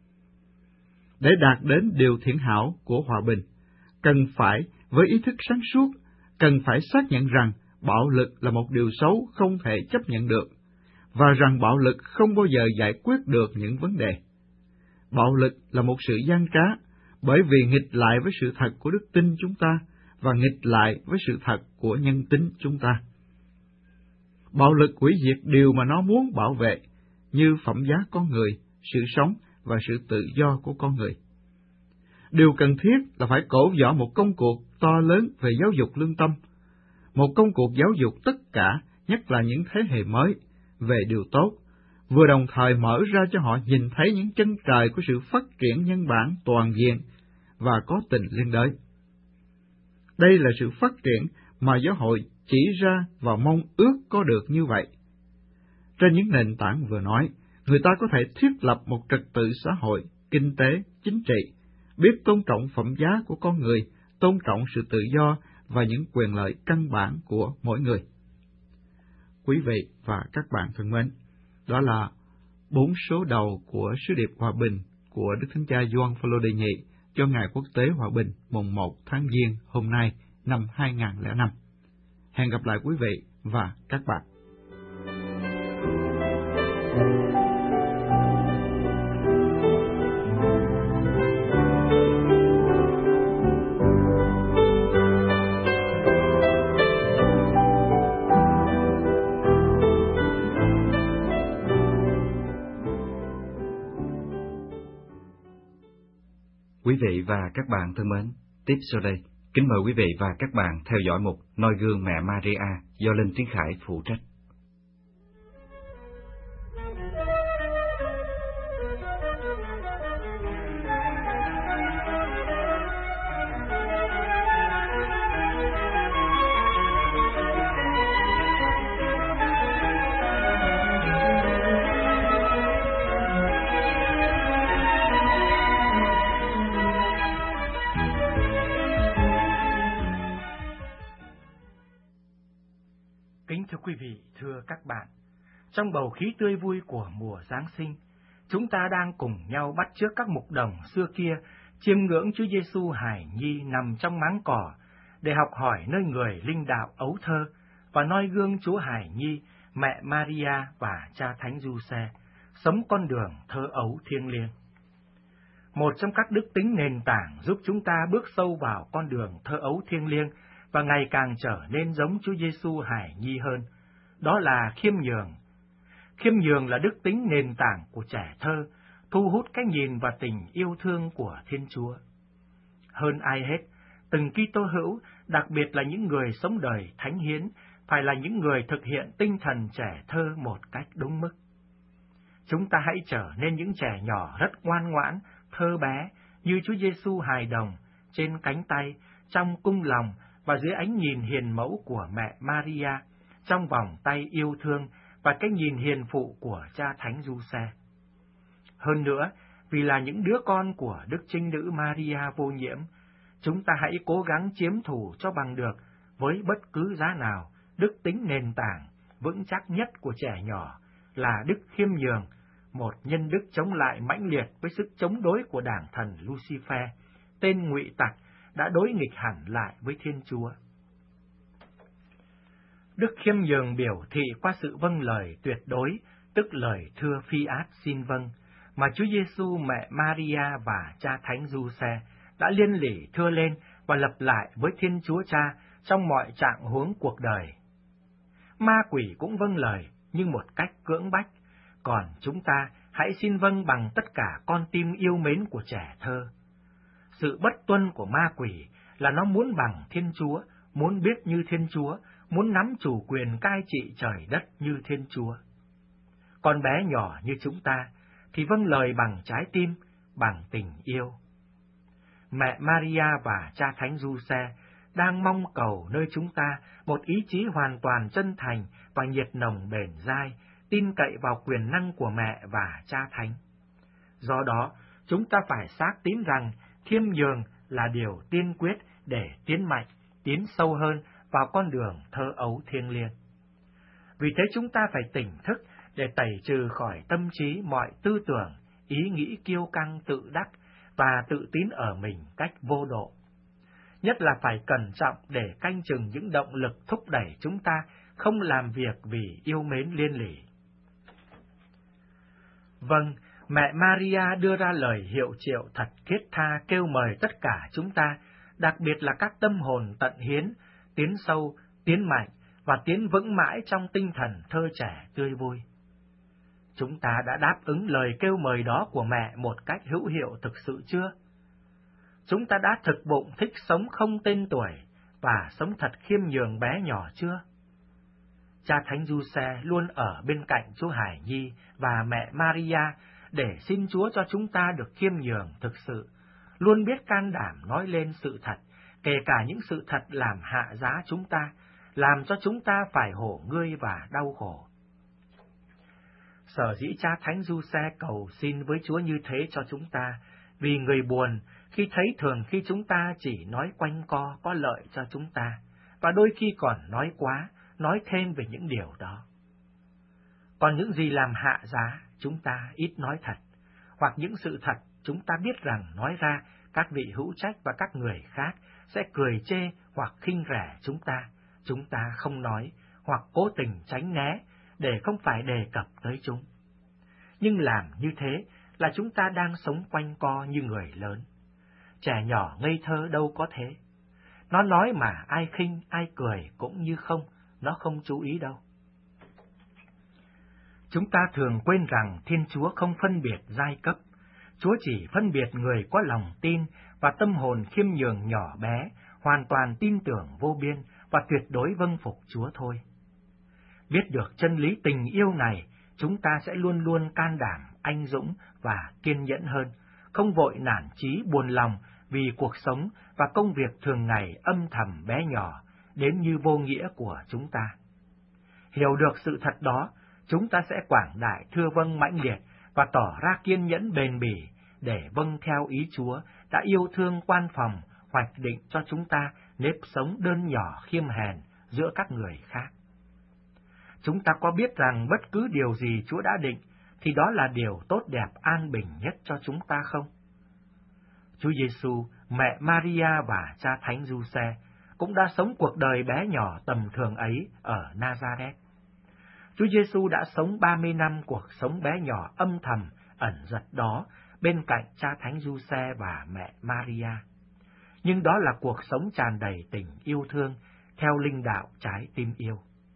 Để đạt đến điều thiện hảo của hòa bình, cần phải với ý thức sáng suốt, cần phải xác nhận rằng bạo lực là một điều xấu không thể chấp nhận được, và rằng bạo lực không bao giờ giải quyết được những vấn đề. Bạo lực là một sự gian trá, bởi vì nghịch lại với sự thật của đức tin chúng ta, và nghịch lại với sự thật của nhân tính chúng ta. Bạo lực hủy diệt điều mà nó muốn bảo vệ, như phẩm giá con người, sự sống và sự tự do của con người. Điều cần thiết là phải cổ võ một công cuộc to lớn về giáo dục lương tâm, một công cuộc giáo dục tất cả, nhất là những thế hệ mới, về điều tốt, vừa đồng thời mở ra cho họ nhìn thấy những chân trời của sự phát triển nhân bản toàn diện và có tình liên đới. Đây là sự phát triển mà giáo hội chỉ ra và mong ước có được như vậy. Trên những nền tảng vừa nói, người ta có thể thiết lập một trật tự xã hội, kinh tế, chính trị, biết tôn trọng phẩm giá của con người, tôn trọng sự tự do và những quyền lợi căn bản của mỗi người. Quý vị và các bạn thân mến, đó là 4 số đầu của sứ điệp hòa bình của Đức Thánh Cha Gioan Phaolô đệ nhị cho Ngày Quốc tế Hòa bình mùng 1 tháng Giêng hôm nay năm 2005. Hẹn gặp lại quý vị và các bạn. Quý vị và các bạn thân mến, tiếp sau đây, kính mời quý vị và các bạn theo dõi mục Noi gương mẹ Maria do Linh Tiến Khải phụ trách. Thưa quý vị, thưa các bạn, trong bầu khí tươi vui của mùa Giáng sinh, chúng ta đang cùng nhau bắt chước các mục đồng xưa kia chiêm ngưỡng Chúa Giêsu hài nhi nằm trong máng cỏ để học hỏi nơi người linh đạo ấu thơ và noi gương Chúa hài nhi, mẹ Maria và cha Thánh Giuse sống con đường thơ ấu thiêng liêng. Một trong các đức tính nền tảng giúp chúng ta bước sâu vào con đường thơ ấu thiêng liêng và ngày càng trở nên giống Chúa Giêsu hài nhi hơn, đó là khiêm nhường. Khiêm nhường là đức tính nền tảng của trẻ thơ, thu hút cái nhìn và tình yêu thương của Thiên Chúa. Hơn ai hết, từng Kitô hữu, đặc biệt là những người sống đời thánh hiến, phải là những người thực hiện tinh thần trẻ thơ một cách đúng mức. Chúng ta hãy trở nên những trẻ nhỏ rất ngoan ngoãn, thơ bé, như Chúa Giêsu hài đồng, trên cánh tay, trong cung lòng và dưới ánh nhìn hiền mẫu của mẹ Maria, trong vòng tay yêu thương và cái nhìn hiền phụ của cha Thánh Giuse. Hơn nữa, vì là những đứa con của Đức Trinh Nữ Maria vô nhiễm, chúng ta hãy cố gắng chiếm thủ cho bằng được với bất cứ giá nào đức tính nền tảng vững chắc nhất của trẻ nhỏ là đức khiêm nhường, một nhân đức chống lại mãnh liệt với sức chống đối của đảng thần Lucifer, tên ngụy tặc đã đối nghịch hẳn lại với Thiên Chúa. Đức khiêm nhường biểu thị qua sự vâng lời tuyệt đối, tức lời thưa phi ác xin vâng, mà Chúa Giêsu, mẹ Maria và cha Thánh Giuse đã liên lỉ thưa lên và lập lại với Thiên Chúa Cha trong mọi trạng huống cuộc đời. Ma quỷ cũng vâng lời, nhưng một cách cưỡng bách, còn chúng ta hãy xin vâng bằng tất cả con tim yêu mến của trẻ thơ. Sự bất tuân của ma quỷ là nó muốn bằng Thiên Chúa, muốn biết như Thiên Chúa, muốn nắm chủ quyền cai trị trời đất như Thiên Chúa. Con bé nhỏ như chúng ta thì vâng lời bằng trái tim, bằng tình yêu. Mẹ Maria và cha Thánh Giuse đang mong cầu nơi chúng ta một ý chí hoàn toàn chân thành và nhiệt nồng bền dai, tin cậy vào quyền năng của mẹ và cha Thánh. Do đó, chúng ta phải xác tín rằng khiêm nhường là điều tiên quyết để tiến mạnh, tiến sâu hơn vào con đường thơ ấu thiêng liêng. Vì thế chúng ta phải tỉnh thức để tẩy trừ khỏi tâm trí mọi tư tưởng, ý nghĩ kiêu căng tự đắc và tự tín ở mình cách vô độ. Nhất là phải cẩn trọng để canh chừng những động lực thúc đẩy chúng ta không làm việc vì yêu mến liên lỉ. Vâng, mẹ Maria đưa ra lời hiệu triệu thật thiết tha kêu mời tất cả chúng ta, đặc biệt là các tâm hồn tận hiến, tiến sâu, tiến mạnh và tiến vững mãi trong tinh thần thơ trẻ tươi vui. Chúng ta đã đáp ứng lời kêu mời đó của mẹ một cách hữu hiệu thực sự chưa? Chúng ta đã thực bụng thích sống không tên tuổi và sống thật khiêm nhường bé nhỏ chưa? Cha Thánh Giuse luôn ở bên cạnh Chúa Hải Nhi và mẹ Maria để xin Chúa cho chúng ta được khiêm nhường thực sự, luôn biết can đảm nói lên sự thật, kể cả những sự thật làm hạ giá chúng ta, làm cho chúng ta phải hổ ngươi và đau khổ. Sở dĩ cha Thánh Giuse cầu xin với Chúa như thế cho chúng ta, vì người buồn khi thấy thường khi chúng ta chỉ nói quanh co có lợi cho chúng ta, và đôi khi còn nói quá, nói thêm về những điều đó. Còn những gì làm hạ giá, chúng ta ít nói thật, hoặc những sự thật chúng ta biết rằng nói ra các vị hữu trách và các người khác sẽ cười chê hoặc khinh rẻ chúng ta không nói hoặc cố tình tránh né để không phải đề cập tới chúng. Nhưng làm như thế là chúng ta đang sống quanh co như người lớn. Trẻ nhỏ ngây thơ đâu có thế. Nó nói mà ai khinh, ai cười cũng như không, nó không chú ý đâu. Chúng ta thường quên rằng Thiên Chúa không phân biệt giai cấp. Chúa chỉ phân biệt người có lòng tin và tâm hồn khiêm nhường nhỏ bé, hoàn toàn tin tưởng vô biên và tuyệt đối vâng phục Chúa thôi. Biết được chân lý tình yêu này, chúng ta sẽ luôn luôn can đảm, anh dũng và kiên nhẫn hơn, không vội nản chí buồn lòng vì cuộc sống và công việc thường ngày âm thầm bé nhỏ, đến như vô nghĩa của chúng ta. Hiểu được sự thật đó, chúng ta sẽ quảng đại thưa vâng mãnh liệt và tỏ ra kiên nhẫn bền bỉ để vâng theo ý Chúa đã yêu thương quan phòng, hoạch định cho chúng ta nếp sống đơn nhỏ khiêm hèn giữa các người khác. Chúng ta có biết rằng bất cứ điều gì Chúa đã định thì đó là điều tốt đẹp an bình nhất cho chúng ta không? Chúa Giêsu, mẹ Maria và cha Thánh Giuse cũng đã sống cuộc đời bé nhỏ tầm thường ấy ở Nazareth. Chúa Giêsu đã sống 30 năm cuộc sống bé nhỏ âm thầm, ẩn dật đó bên cạnh cha Thánh Giuse và mẹ Maria. Nhưng đó là cuộc sống tràn đầy tình yêu thương, theo linh đạo trái tim yêu.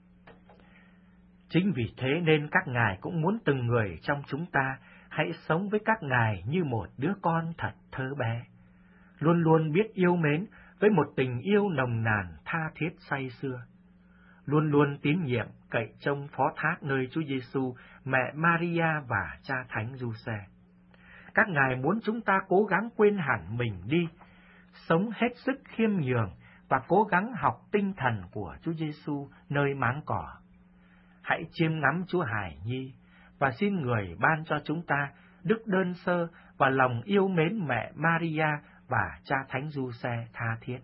Chính vì thế nên các ngài cũng muốn từng người trong chúng ta hãy sống với các ngài như một đứa con thật thơ bé, luôn luôn biết yêu mến với một tình yêu nồng nàn tha thiết say sưa, luôn luôn tín nhiệm cậy trông phó thác nơi Chúa Giêsu, mẹ Maria và cha Thánh Giuse. Các ngài muốn chúng ta cố gắng quên hẳn mình đi, sống hết sức khiêm nhường và cố gắng học tinh thần của Chúa Giêsu nơi máng cỏ. Hãy chiêm ngắm Chúa hài nhi và xin Người ban cho chúng ta đức đơn sơ và lòng yêu mến mẹ Maria và cha Thánh Giuse tha thiết.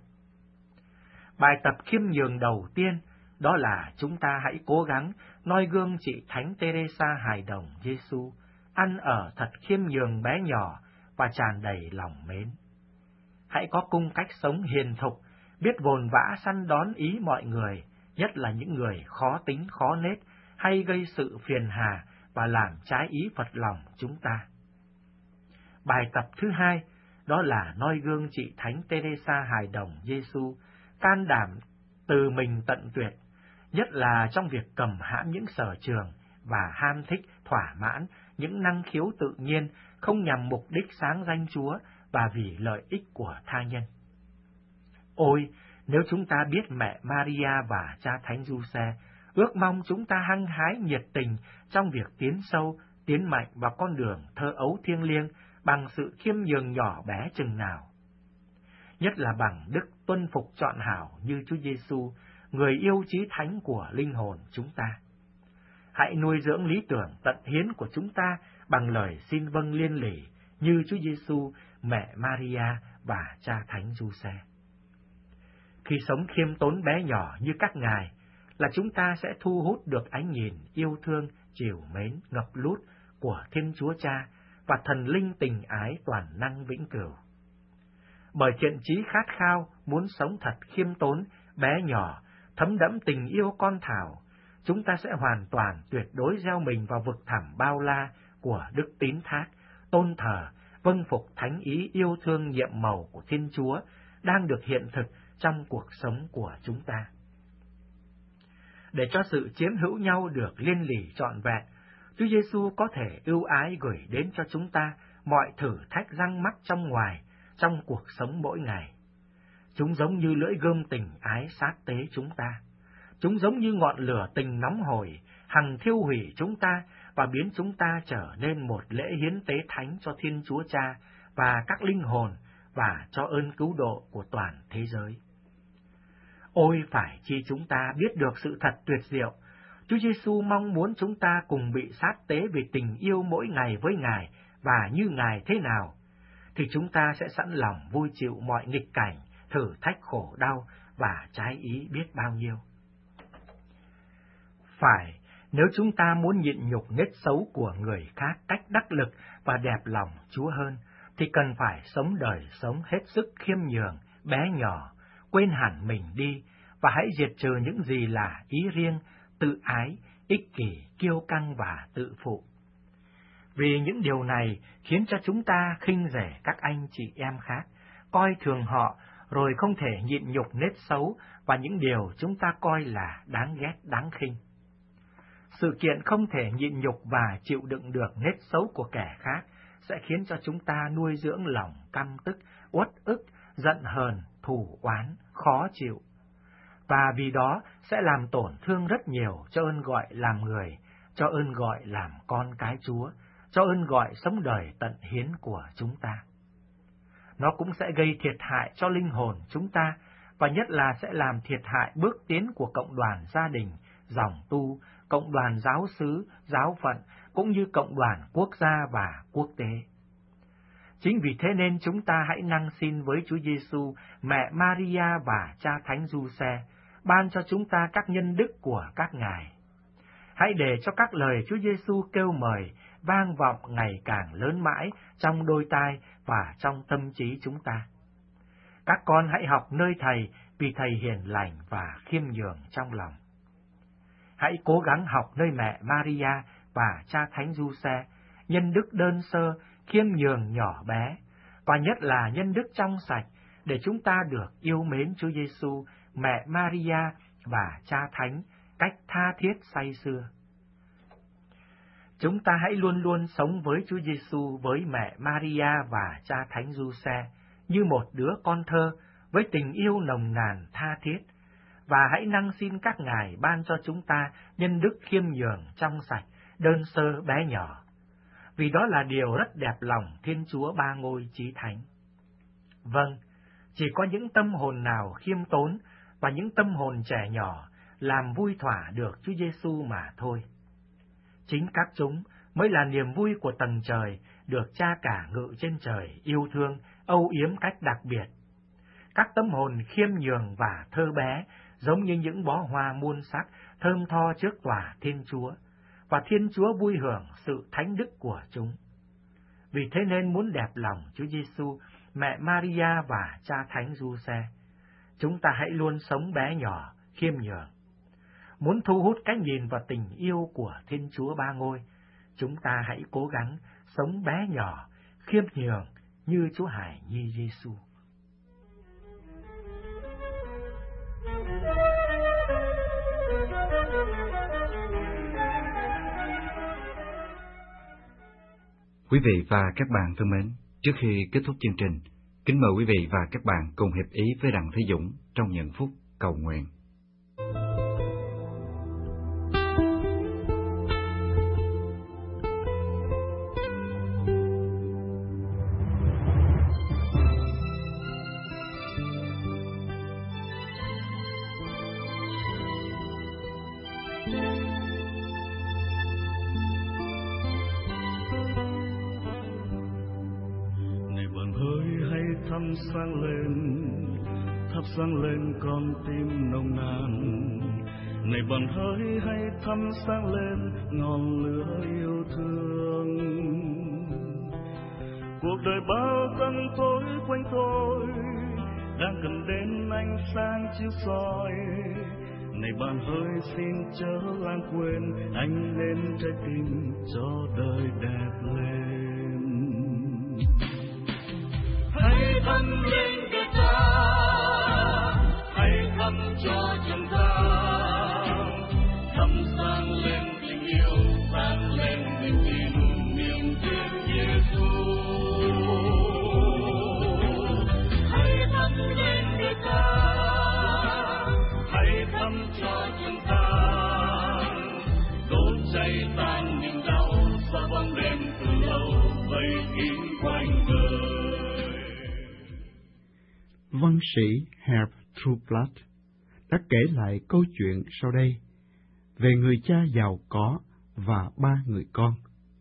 Bài tập khiêm nhường đầu tiên đó là chúng ta hãy cố gắng noi gương chị Thánh Teresa hài đồng Giêsu, ăn ở thật khiêm nhường bé nhỏ và tràn đầy lòng mến. Hãy có cung cách sống hiền thục, biết vồn vã săn đón ý mọi người, nhất là những người khó tính khó nết hay gây sự phiền hà và làm trái ý Phật lòng chúng ta. Bài tập thứ hai đó là noi gương chị Thánh Teresa hài đồng Giêsu, can đảm từ mình tận tuyệt, nhất là trong việc cầm hãm những sở trường và ham thích thỏa mãn những năng khiếu tự nhiên, không nhằm mục đích sáng danh Chúa và vì lợi ích của tha nhân. Ôi, nếu chúng ta biết mẹ Maria và cha Thánh Giuse, ước mong chúng ta hăng hái nhiệt tình trong việc tiến sâu, tiến mạnh vào con đường thơ ấu thiêng liêng bằng sự khiêm nhường nhỏ bé chừng nào. Nhất là bằng đức tuân phục trọn hảo như Chúa Giêsu, người yêu chí thánh của linh hồn chúng ta. Hãy nuôi dưỡng lý tưởng tận hiến của chúng ta bằng lời xin vâng liên lỉ như Chúa Giêsu, mẹ Maria và cha Thánh Giuse. Khi sống khiêm tốn bé nhỏ như các ngài, là chúng ta sẽ thu hút được ánh nhìn yêu thương, trìu mến, ngập lút của Thiên Chúa Cha và thần linh tình ái toàn năng vĩnh cửu. Bởi thiện chí khát khao muốn sống thật khiêm tốn, bé nhỏ, thấm đẫm tình yêu con thảo, chúng ta sẽ hoàn toàn tuyệt đối gieo mình vào vực thẳm bao la của đức tín thác, tôn thờ, vâng phục thánh ý yêu thương nhiệm màu của Thiên Chúa đang được hiện thực trong cuộc sống của chúng ta. Để cho sự chiếm hữu nhau được liên lỉ trọn vẹn, Chúa Giêsu có thể ưu ái gửi đến cho chúng ta mọi thử thách răng mắc trong ngoài trong cuộc sống mỗi ngày. Chúng giống như lưỡi gươm tình ái sát tế chúng ta. Chúng giống như ngọn lửa tình nóng hổi, hằng thiêu hủy chúng ta và biến chúng ta trở nên một lễ hiến tế thánh cho Thiên Chúa Cha và các linh hồn và cho ơn cứu độ của toàn thế giới. Ôi phải chi chúng ta biết được sự thật tuyệt diệu, Chúa Giêsu mong muốn chúng ta cùng bị sát tế vì tình yêu mỗi ngày với Ngài và như Ngài thế nào, thì chúng ta sẽ sẵn lòng vui chịu mọi nghịch cảnh, thử thách khổ đau và trái ý biết bao nhiêu. Phải, nếu chúng ta muốn nhịn nhục nết xấu của người khác cách đắc lực và đẹp lòng Chúa hơn, thì cần phải sống đời sống hết sức khiêm nhường, bé nhỏ, quên hẳn mình đi, và hãy diệt trừ những gì là ý riêng, tự ái, ích kỷ, kiêu căng và tự phụ. Vì những điều này khiến cho chúng ta khinh rẻ các anh chị em khác, coi thường họ, rồi không thể nhịn nhục nết xấu và những điều chúng ta coi là đáng ghét, đáng khinh. Sự kiện không thể nhịn nhục và chịu đựng được nết xấu của kẻ khác sẽ khiến cho chúng ta nuôi dưỡng lòng căm tức, uất ức, giận hờn, thù oán, khó chịu. Và vì đó sẽ làm tổn thương rất nhiều cho ơn gọi làm người, cho ơn gọi làm con cái Chúa, cho ơn gọi sống đời tận hiến của chúng ta. Nó cũng sẽ gây thiệt hại cho linh hồn chúng ta, và nhất là sẽ làm thiệt hại bước tiến của cộng đoàn gia đình, dòng tu, cộng đoàn giáo xứ, giáo phận, cũng như cộng đoàn quốc gia và quốc tế. Chính vì thế nên chúng ta hãy năng xin với Chúa Giêsu, mẹ Maria và cha Thánh Giuse, ban cho chúng ta các nhân đức của các ngài. Hãy để cho các lời Chúa Giêsu kêu mời vang vọng ngày càng lớn mãi trong đôi tai và trong tâm trí chúng ta. Các con hãy học nơi Thầy, vì Thầy hiền lành và khiêm nhường trong lòng. Hãy cố gắng học nơi mẹ Maria và cha Thánh Giuse, nhân đức đơn sơ, khiêm nhường nhỏ bé, và nhất là nhân đức trong sạch, để chúng ta được yêu mến Chúa Giêsu, mẹ Maria và cha Thánh cách tha thiết say sưa. Chúng ta hãy luôn luôn sống với Chúa Giêsu, với mẹ Maria và cha Thánh Giuse như một đứa con thơ với tình yêu nồng nàn tha thiết, và hãy năng xin các ngài ban cho chúng ta nhân đức khiêm nhường trong sạch, đơn sơ bé nhỏ, vì đó là điều rất đẹp lòng Thiên Chúa Ba Ngôi Chí Thánh. Vâng, Chỉ có những tâm hồn nào khiêm tốn và những tâm hồn trẻ nhỏ làm vui thỏa được Chúa Giêsu mà thôi. Chính các chúng mới là niềm vui của tầng trời, được Cha cả ngự trên trời yêu thương, âu yếm cách đặc biệt. Các tâm hồn khiêm nhường và thơ bé, giống như những bó hoa muôn sắc, thơm tho trước tòa Thiên Chúa, và Thiên Chúa vui hưởng sự thánh đức của chúng. Vì thế nên muốn đẹp lòng Chúa Giêsu, mẹ Maria và Cha Thánh Giuse, chúng ta hãy luôn sống bé nhỏ, khiêm nhường. Muốn thu hút cái nhìn và tình yêu của Thiên Chúa Ba Ngôi, chúng ta hãy cố gắng sống bé nhỏ, khiêm nhường như Chúa Hài Nhi Giêsu. Quý vị và các bạn thân mến, trước khi kết thúc chương trình, kính mời quý vị và các bạn cùng hiệp ý với Đặng Thế Dũng trong những phút cầu nguyện. thắp sáng lên con tim nồng nàn. Này bàn hỡi hãy thắp sáng lên ngọn lửa yêu thương. Cuộc đời bao tăm tối quanh tôi đang cần đến ánh sáng chiếu soi. Này bạn hỡi xin chớ lãng quên, anh lên trái tim cho đời đẹp lên. Hãy thắp lên đời ta, hãy thắp cho chúng ta, thắp sáng lên tình yêu, sáng lên niềm tin, niềm tin Giêsu. Hãy thắp lên đời ta, hãy thắp cho chúng ta, đốt cháy tan niềm đau, xóa bóng đêm từ lâu vây kín quanh đời. Văn sĩ Herb Truplatt đã kể lại câu chuyện sau đây về người cha giàu có và 3 người con.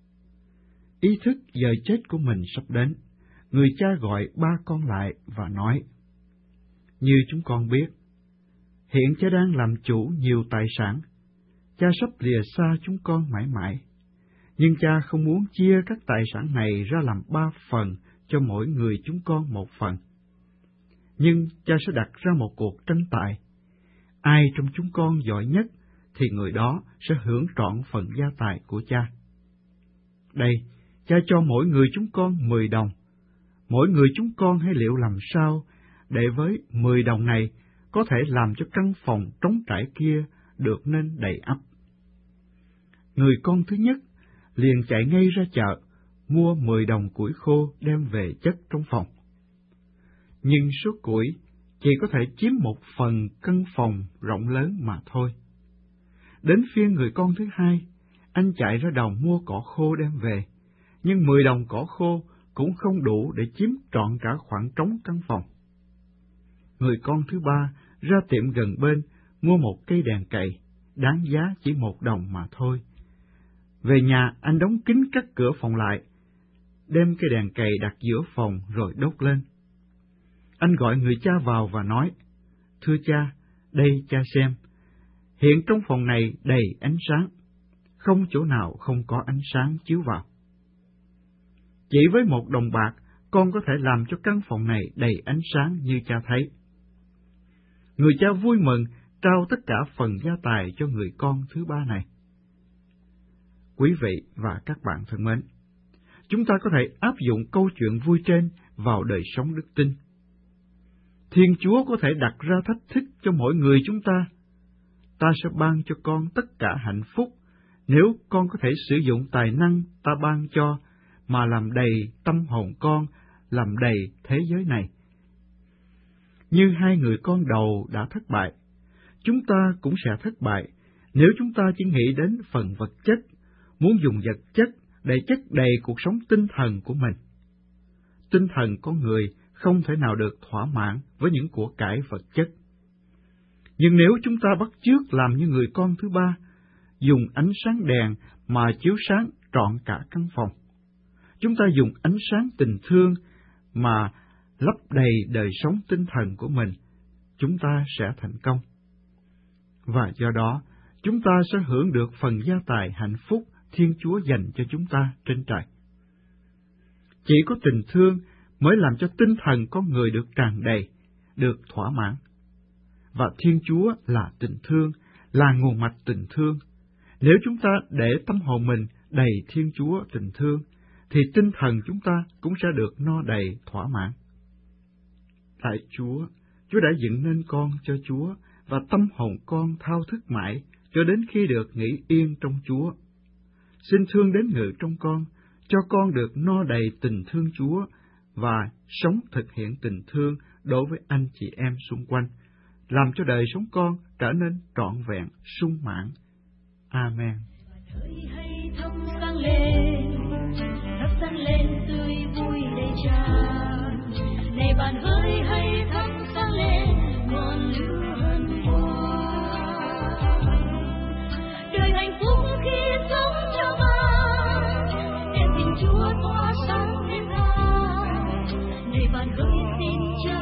Ý thức giờ chết của mình sắp đến, người cha gọi 3 con lại và nói: Như chúng con biết, hiện cha đang làm chủ nhiều tài sản, cha sắp lìa xa chúng con mãi mãi, nhưng cha không muốn chia các tài sản này ra làm 3 phần cho mỗi người chúng con 1 phần. Nhưng cha sẽ đặt ra một cuộc tranh tài. Ai trong chúng con giỏi nhất thì người đó sẽ hưởng trọn phần gia tài của cha. Đây, cha cho mỗi người chúng con 10 đồng. Mỗi người chúng con hãy liệu làm sao để với 10 đồng này có thể làm cho căn phòng trống trải kia được nên đầy ắp. Người con thứ nhất liền chạy ngay ra chợ, mua 10 đồng củi khô đem về chất trong phòng. Nhưng số củi chỉ có thể chiếm 1 phần căn phòng rộng lớn mà thôi. Đến phiên người con thứ hai, anh chạy ra đồng mua cỏ khô đem về, nhưng 10 đồng cỏ khô cũng không đủ để chiếm trọn cả khoảng trống căn phòng. Người con thứ ba ra tiệm gần bên mua một cây đèn cầy, đáng giá chỉ 1 đồng mà thôi. Về nhà anh đóng kín các cửa phòng lại, đem cây đèn cầy đặt giữa phòng rồi đốt lên. Anh gọi người cha vào và nói: Thưa cha, đây cha xem, hiện trong phòng này đầy ánh sáng, không chỗ nào không có ánh sáng chiếu vào. Chỉ với 1 đồng bạc, con có thể làm cho căn phòng này đầy ánh sáng như cha thấy. Người cha vui mừng trao tất cả phần gia tài cho người con thứ ba này. Quý vị và các bạn thân mến, chúng ta có thể áp dụng câu chuyện vui trên vào đời sống đức tin. Thiên Chúa có thể đặt ra thách thức cho mỗi người chúng ta. Ta sẽ ban cho con tất cả hạnh phúc nếu con có thể sử dụng tài năng ta ban cho mà làm đầy tâm hồn con, làm đầy thế giới này. Như 2 người con đầu đã thất bại, chúng ta cũng sẽ thất bại nếu chúng ta chỉ nghĩ đến phần vật chất, muốn dùng vật chất để chất đầy cuộc sống tinh thần của mình. Tinh thần con người không thể nào được thỏa mãn với những của cải vật chất. Nhưng nếu chúng ta bắt chước làm như người con thứ ba, dùng ánh sáng đèn mà chiếu sáng trọn cả căn phòng, chúng ta dùng ánh sáng tình thương mà lấp đầy đời sống tinh thần của mình, chúng ta sẽ thành công. Và do đó, chúng ta sẽ hưởng được phần gia tài hạnh phúc Thiên Chúa dành cho chúng ta trên trời. Chỉ có tình thương mới làm cho tinh thần con người được tràn đầy, được thỏa mãn. Và Thiên Chúa là tình thương, là nguồn mạch tình thương. Nếu chúng ta để tâm hồn mình đầy Thiên Chúa tình thương, thì tinh thần chúng ta cũng sẽ được no đầy thỏa mãn. Tại Chúa đã dựng nên con cho Chúa, và tâm hồn con thao thức mãi cho đến khi được nghỉ yên trong Chúa. Xin thương đến ngự trong con, cho con được no đầy tình thương Chúa và sống thực hiện tình thương đối với anh chị em xung quanh, làm cho đời sống con trở nên trọn vẹn, sung mãn. Amen. Thắp sáng lên tươi vui đầy tràn, này bạn hỡi hãy thắp sáng lên ngọn lửa hân hoan. Đời hạnh phúc khi sống cho bạn, đèn tình Chúa tỏa sáng lên ta. Này bạn hỡi xin chớ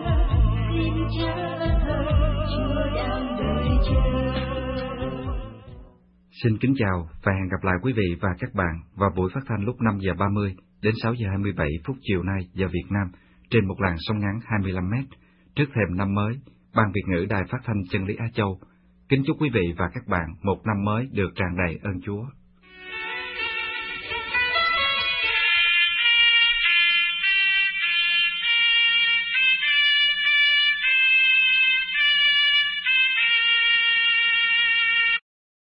thờ, Chúa đang đợi chờ. Xin kính chào và hẹn gặp lại quý vị và các bạn vào buổi phát thanh lúc 5 giờ 30 đến 6 giờ 27 phút chiều nay giờ Việt Nam trên một làn sóng ngắn 25 m trước thềm năm mới. Ban Việt ngữ Đài Phát thanh Chân lý Á Châu kính chúc quý vị và các bạn một năm mới được tràn đầy ơn Chúa.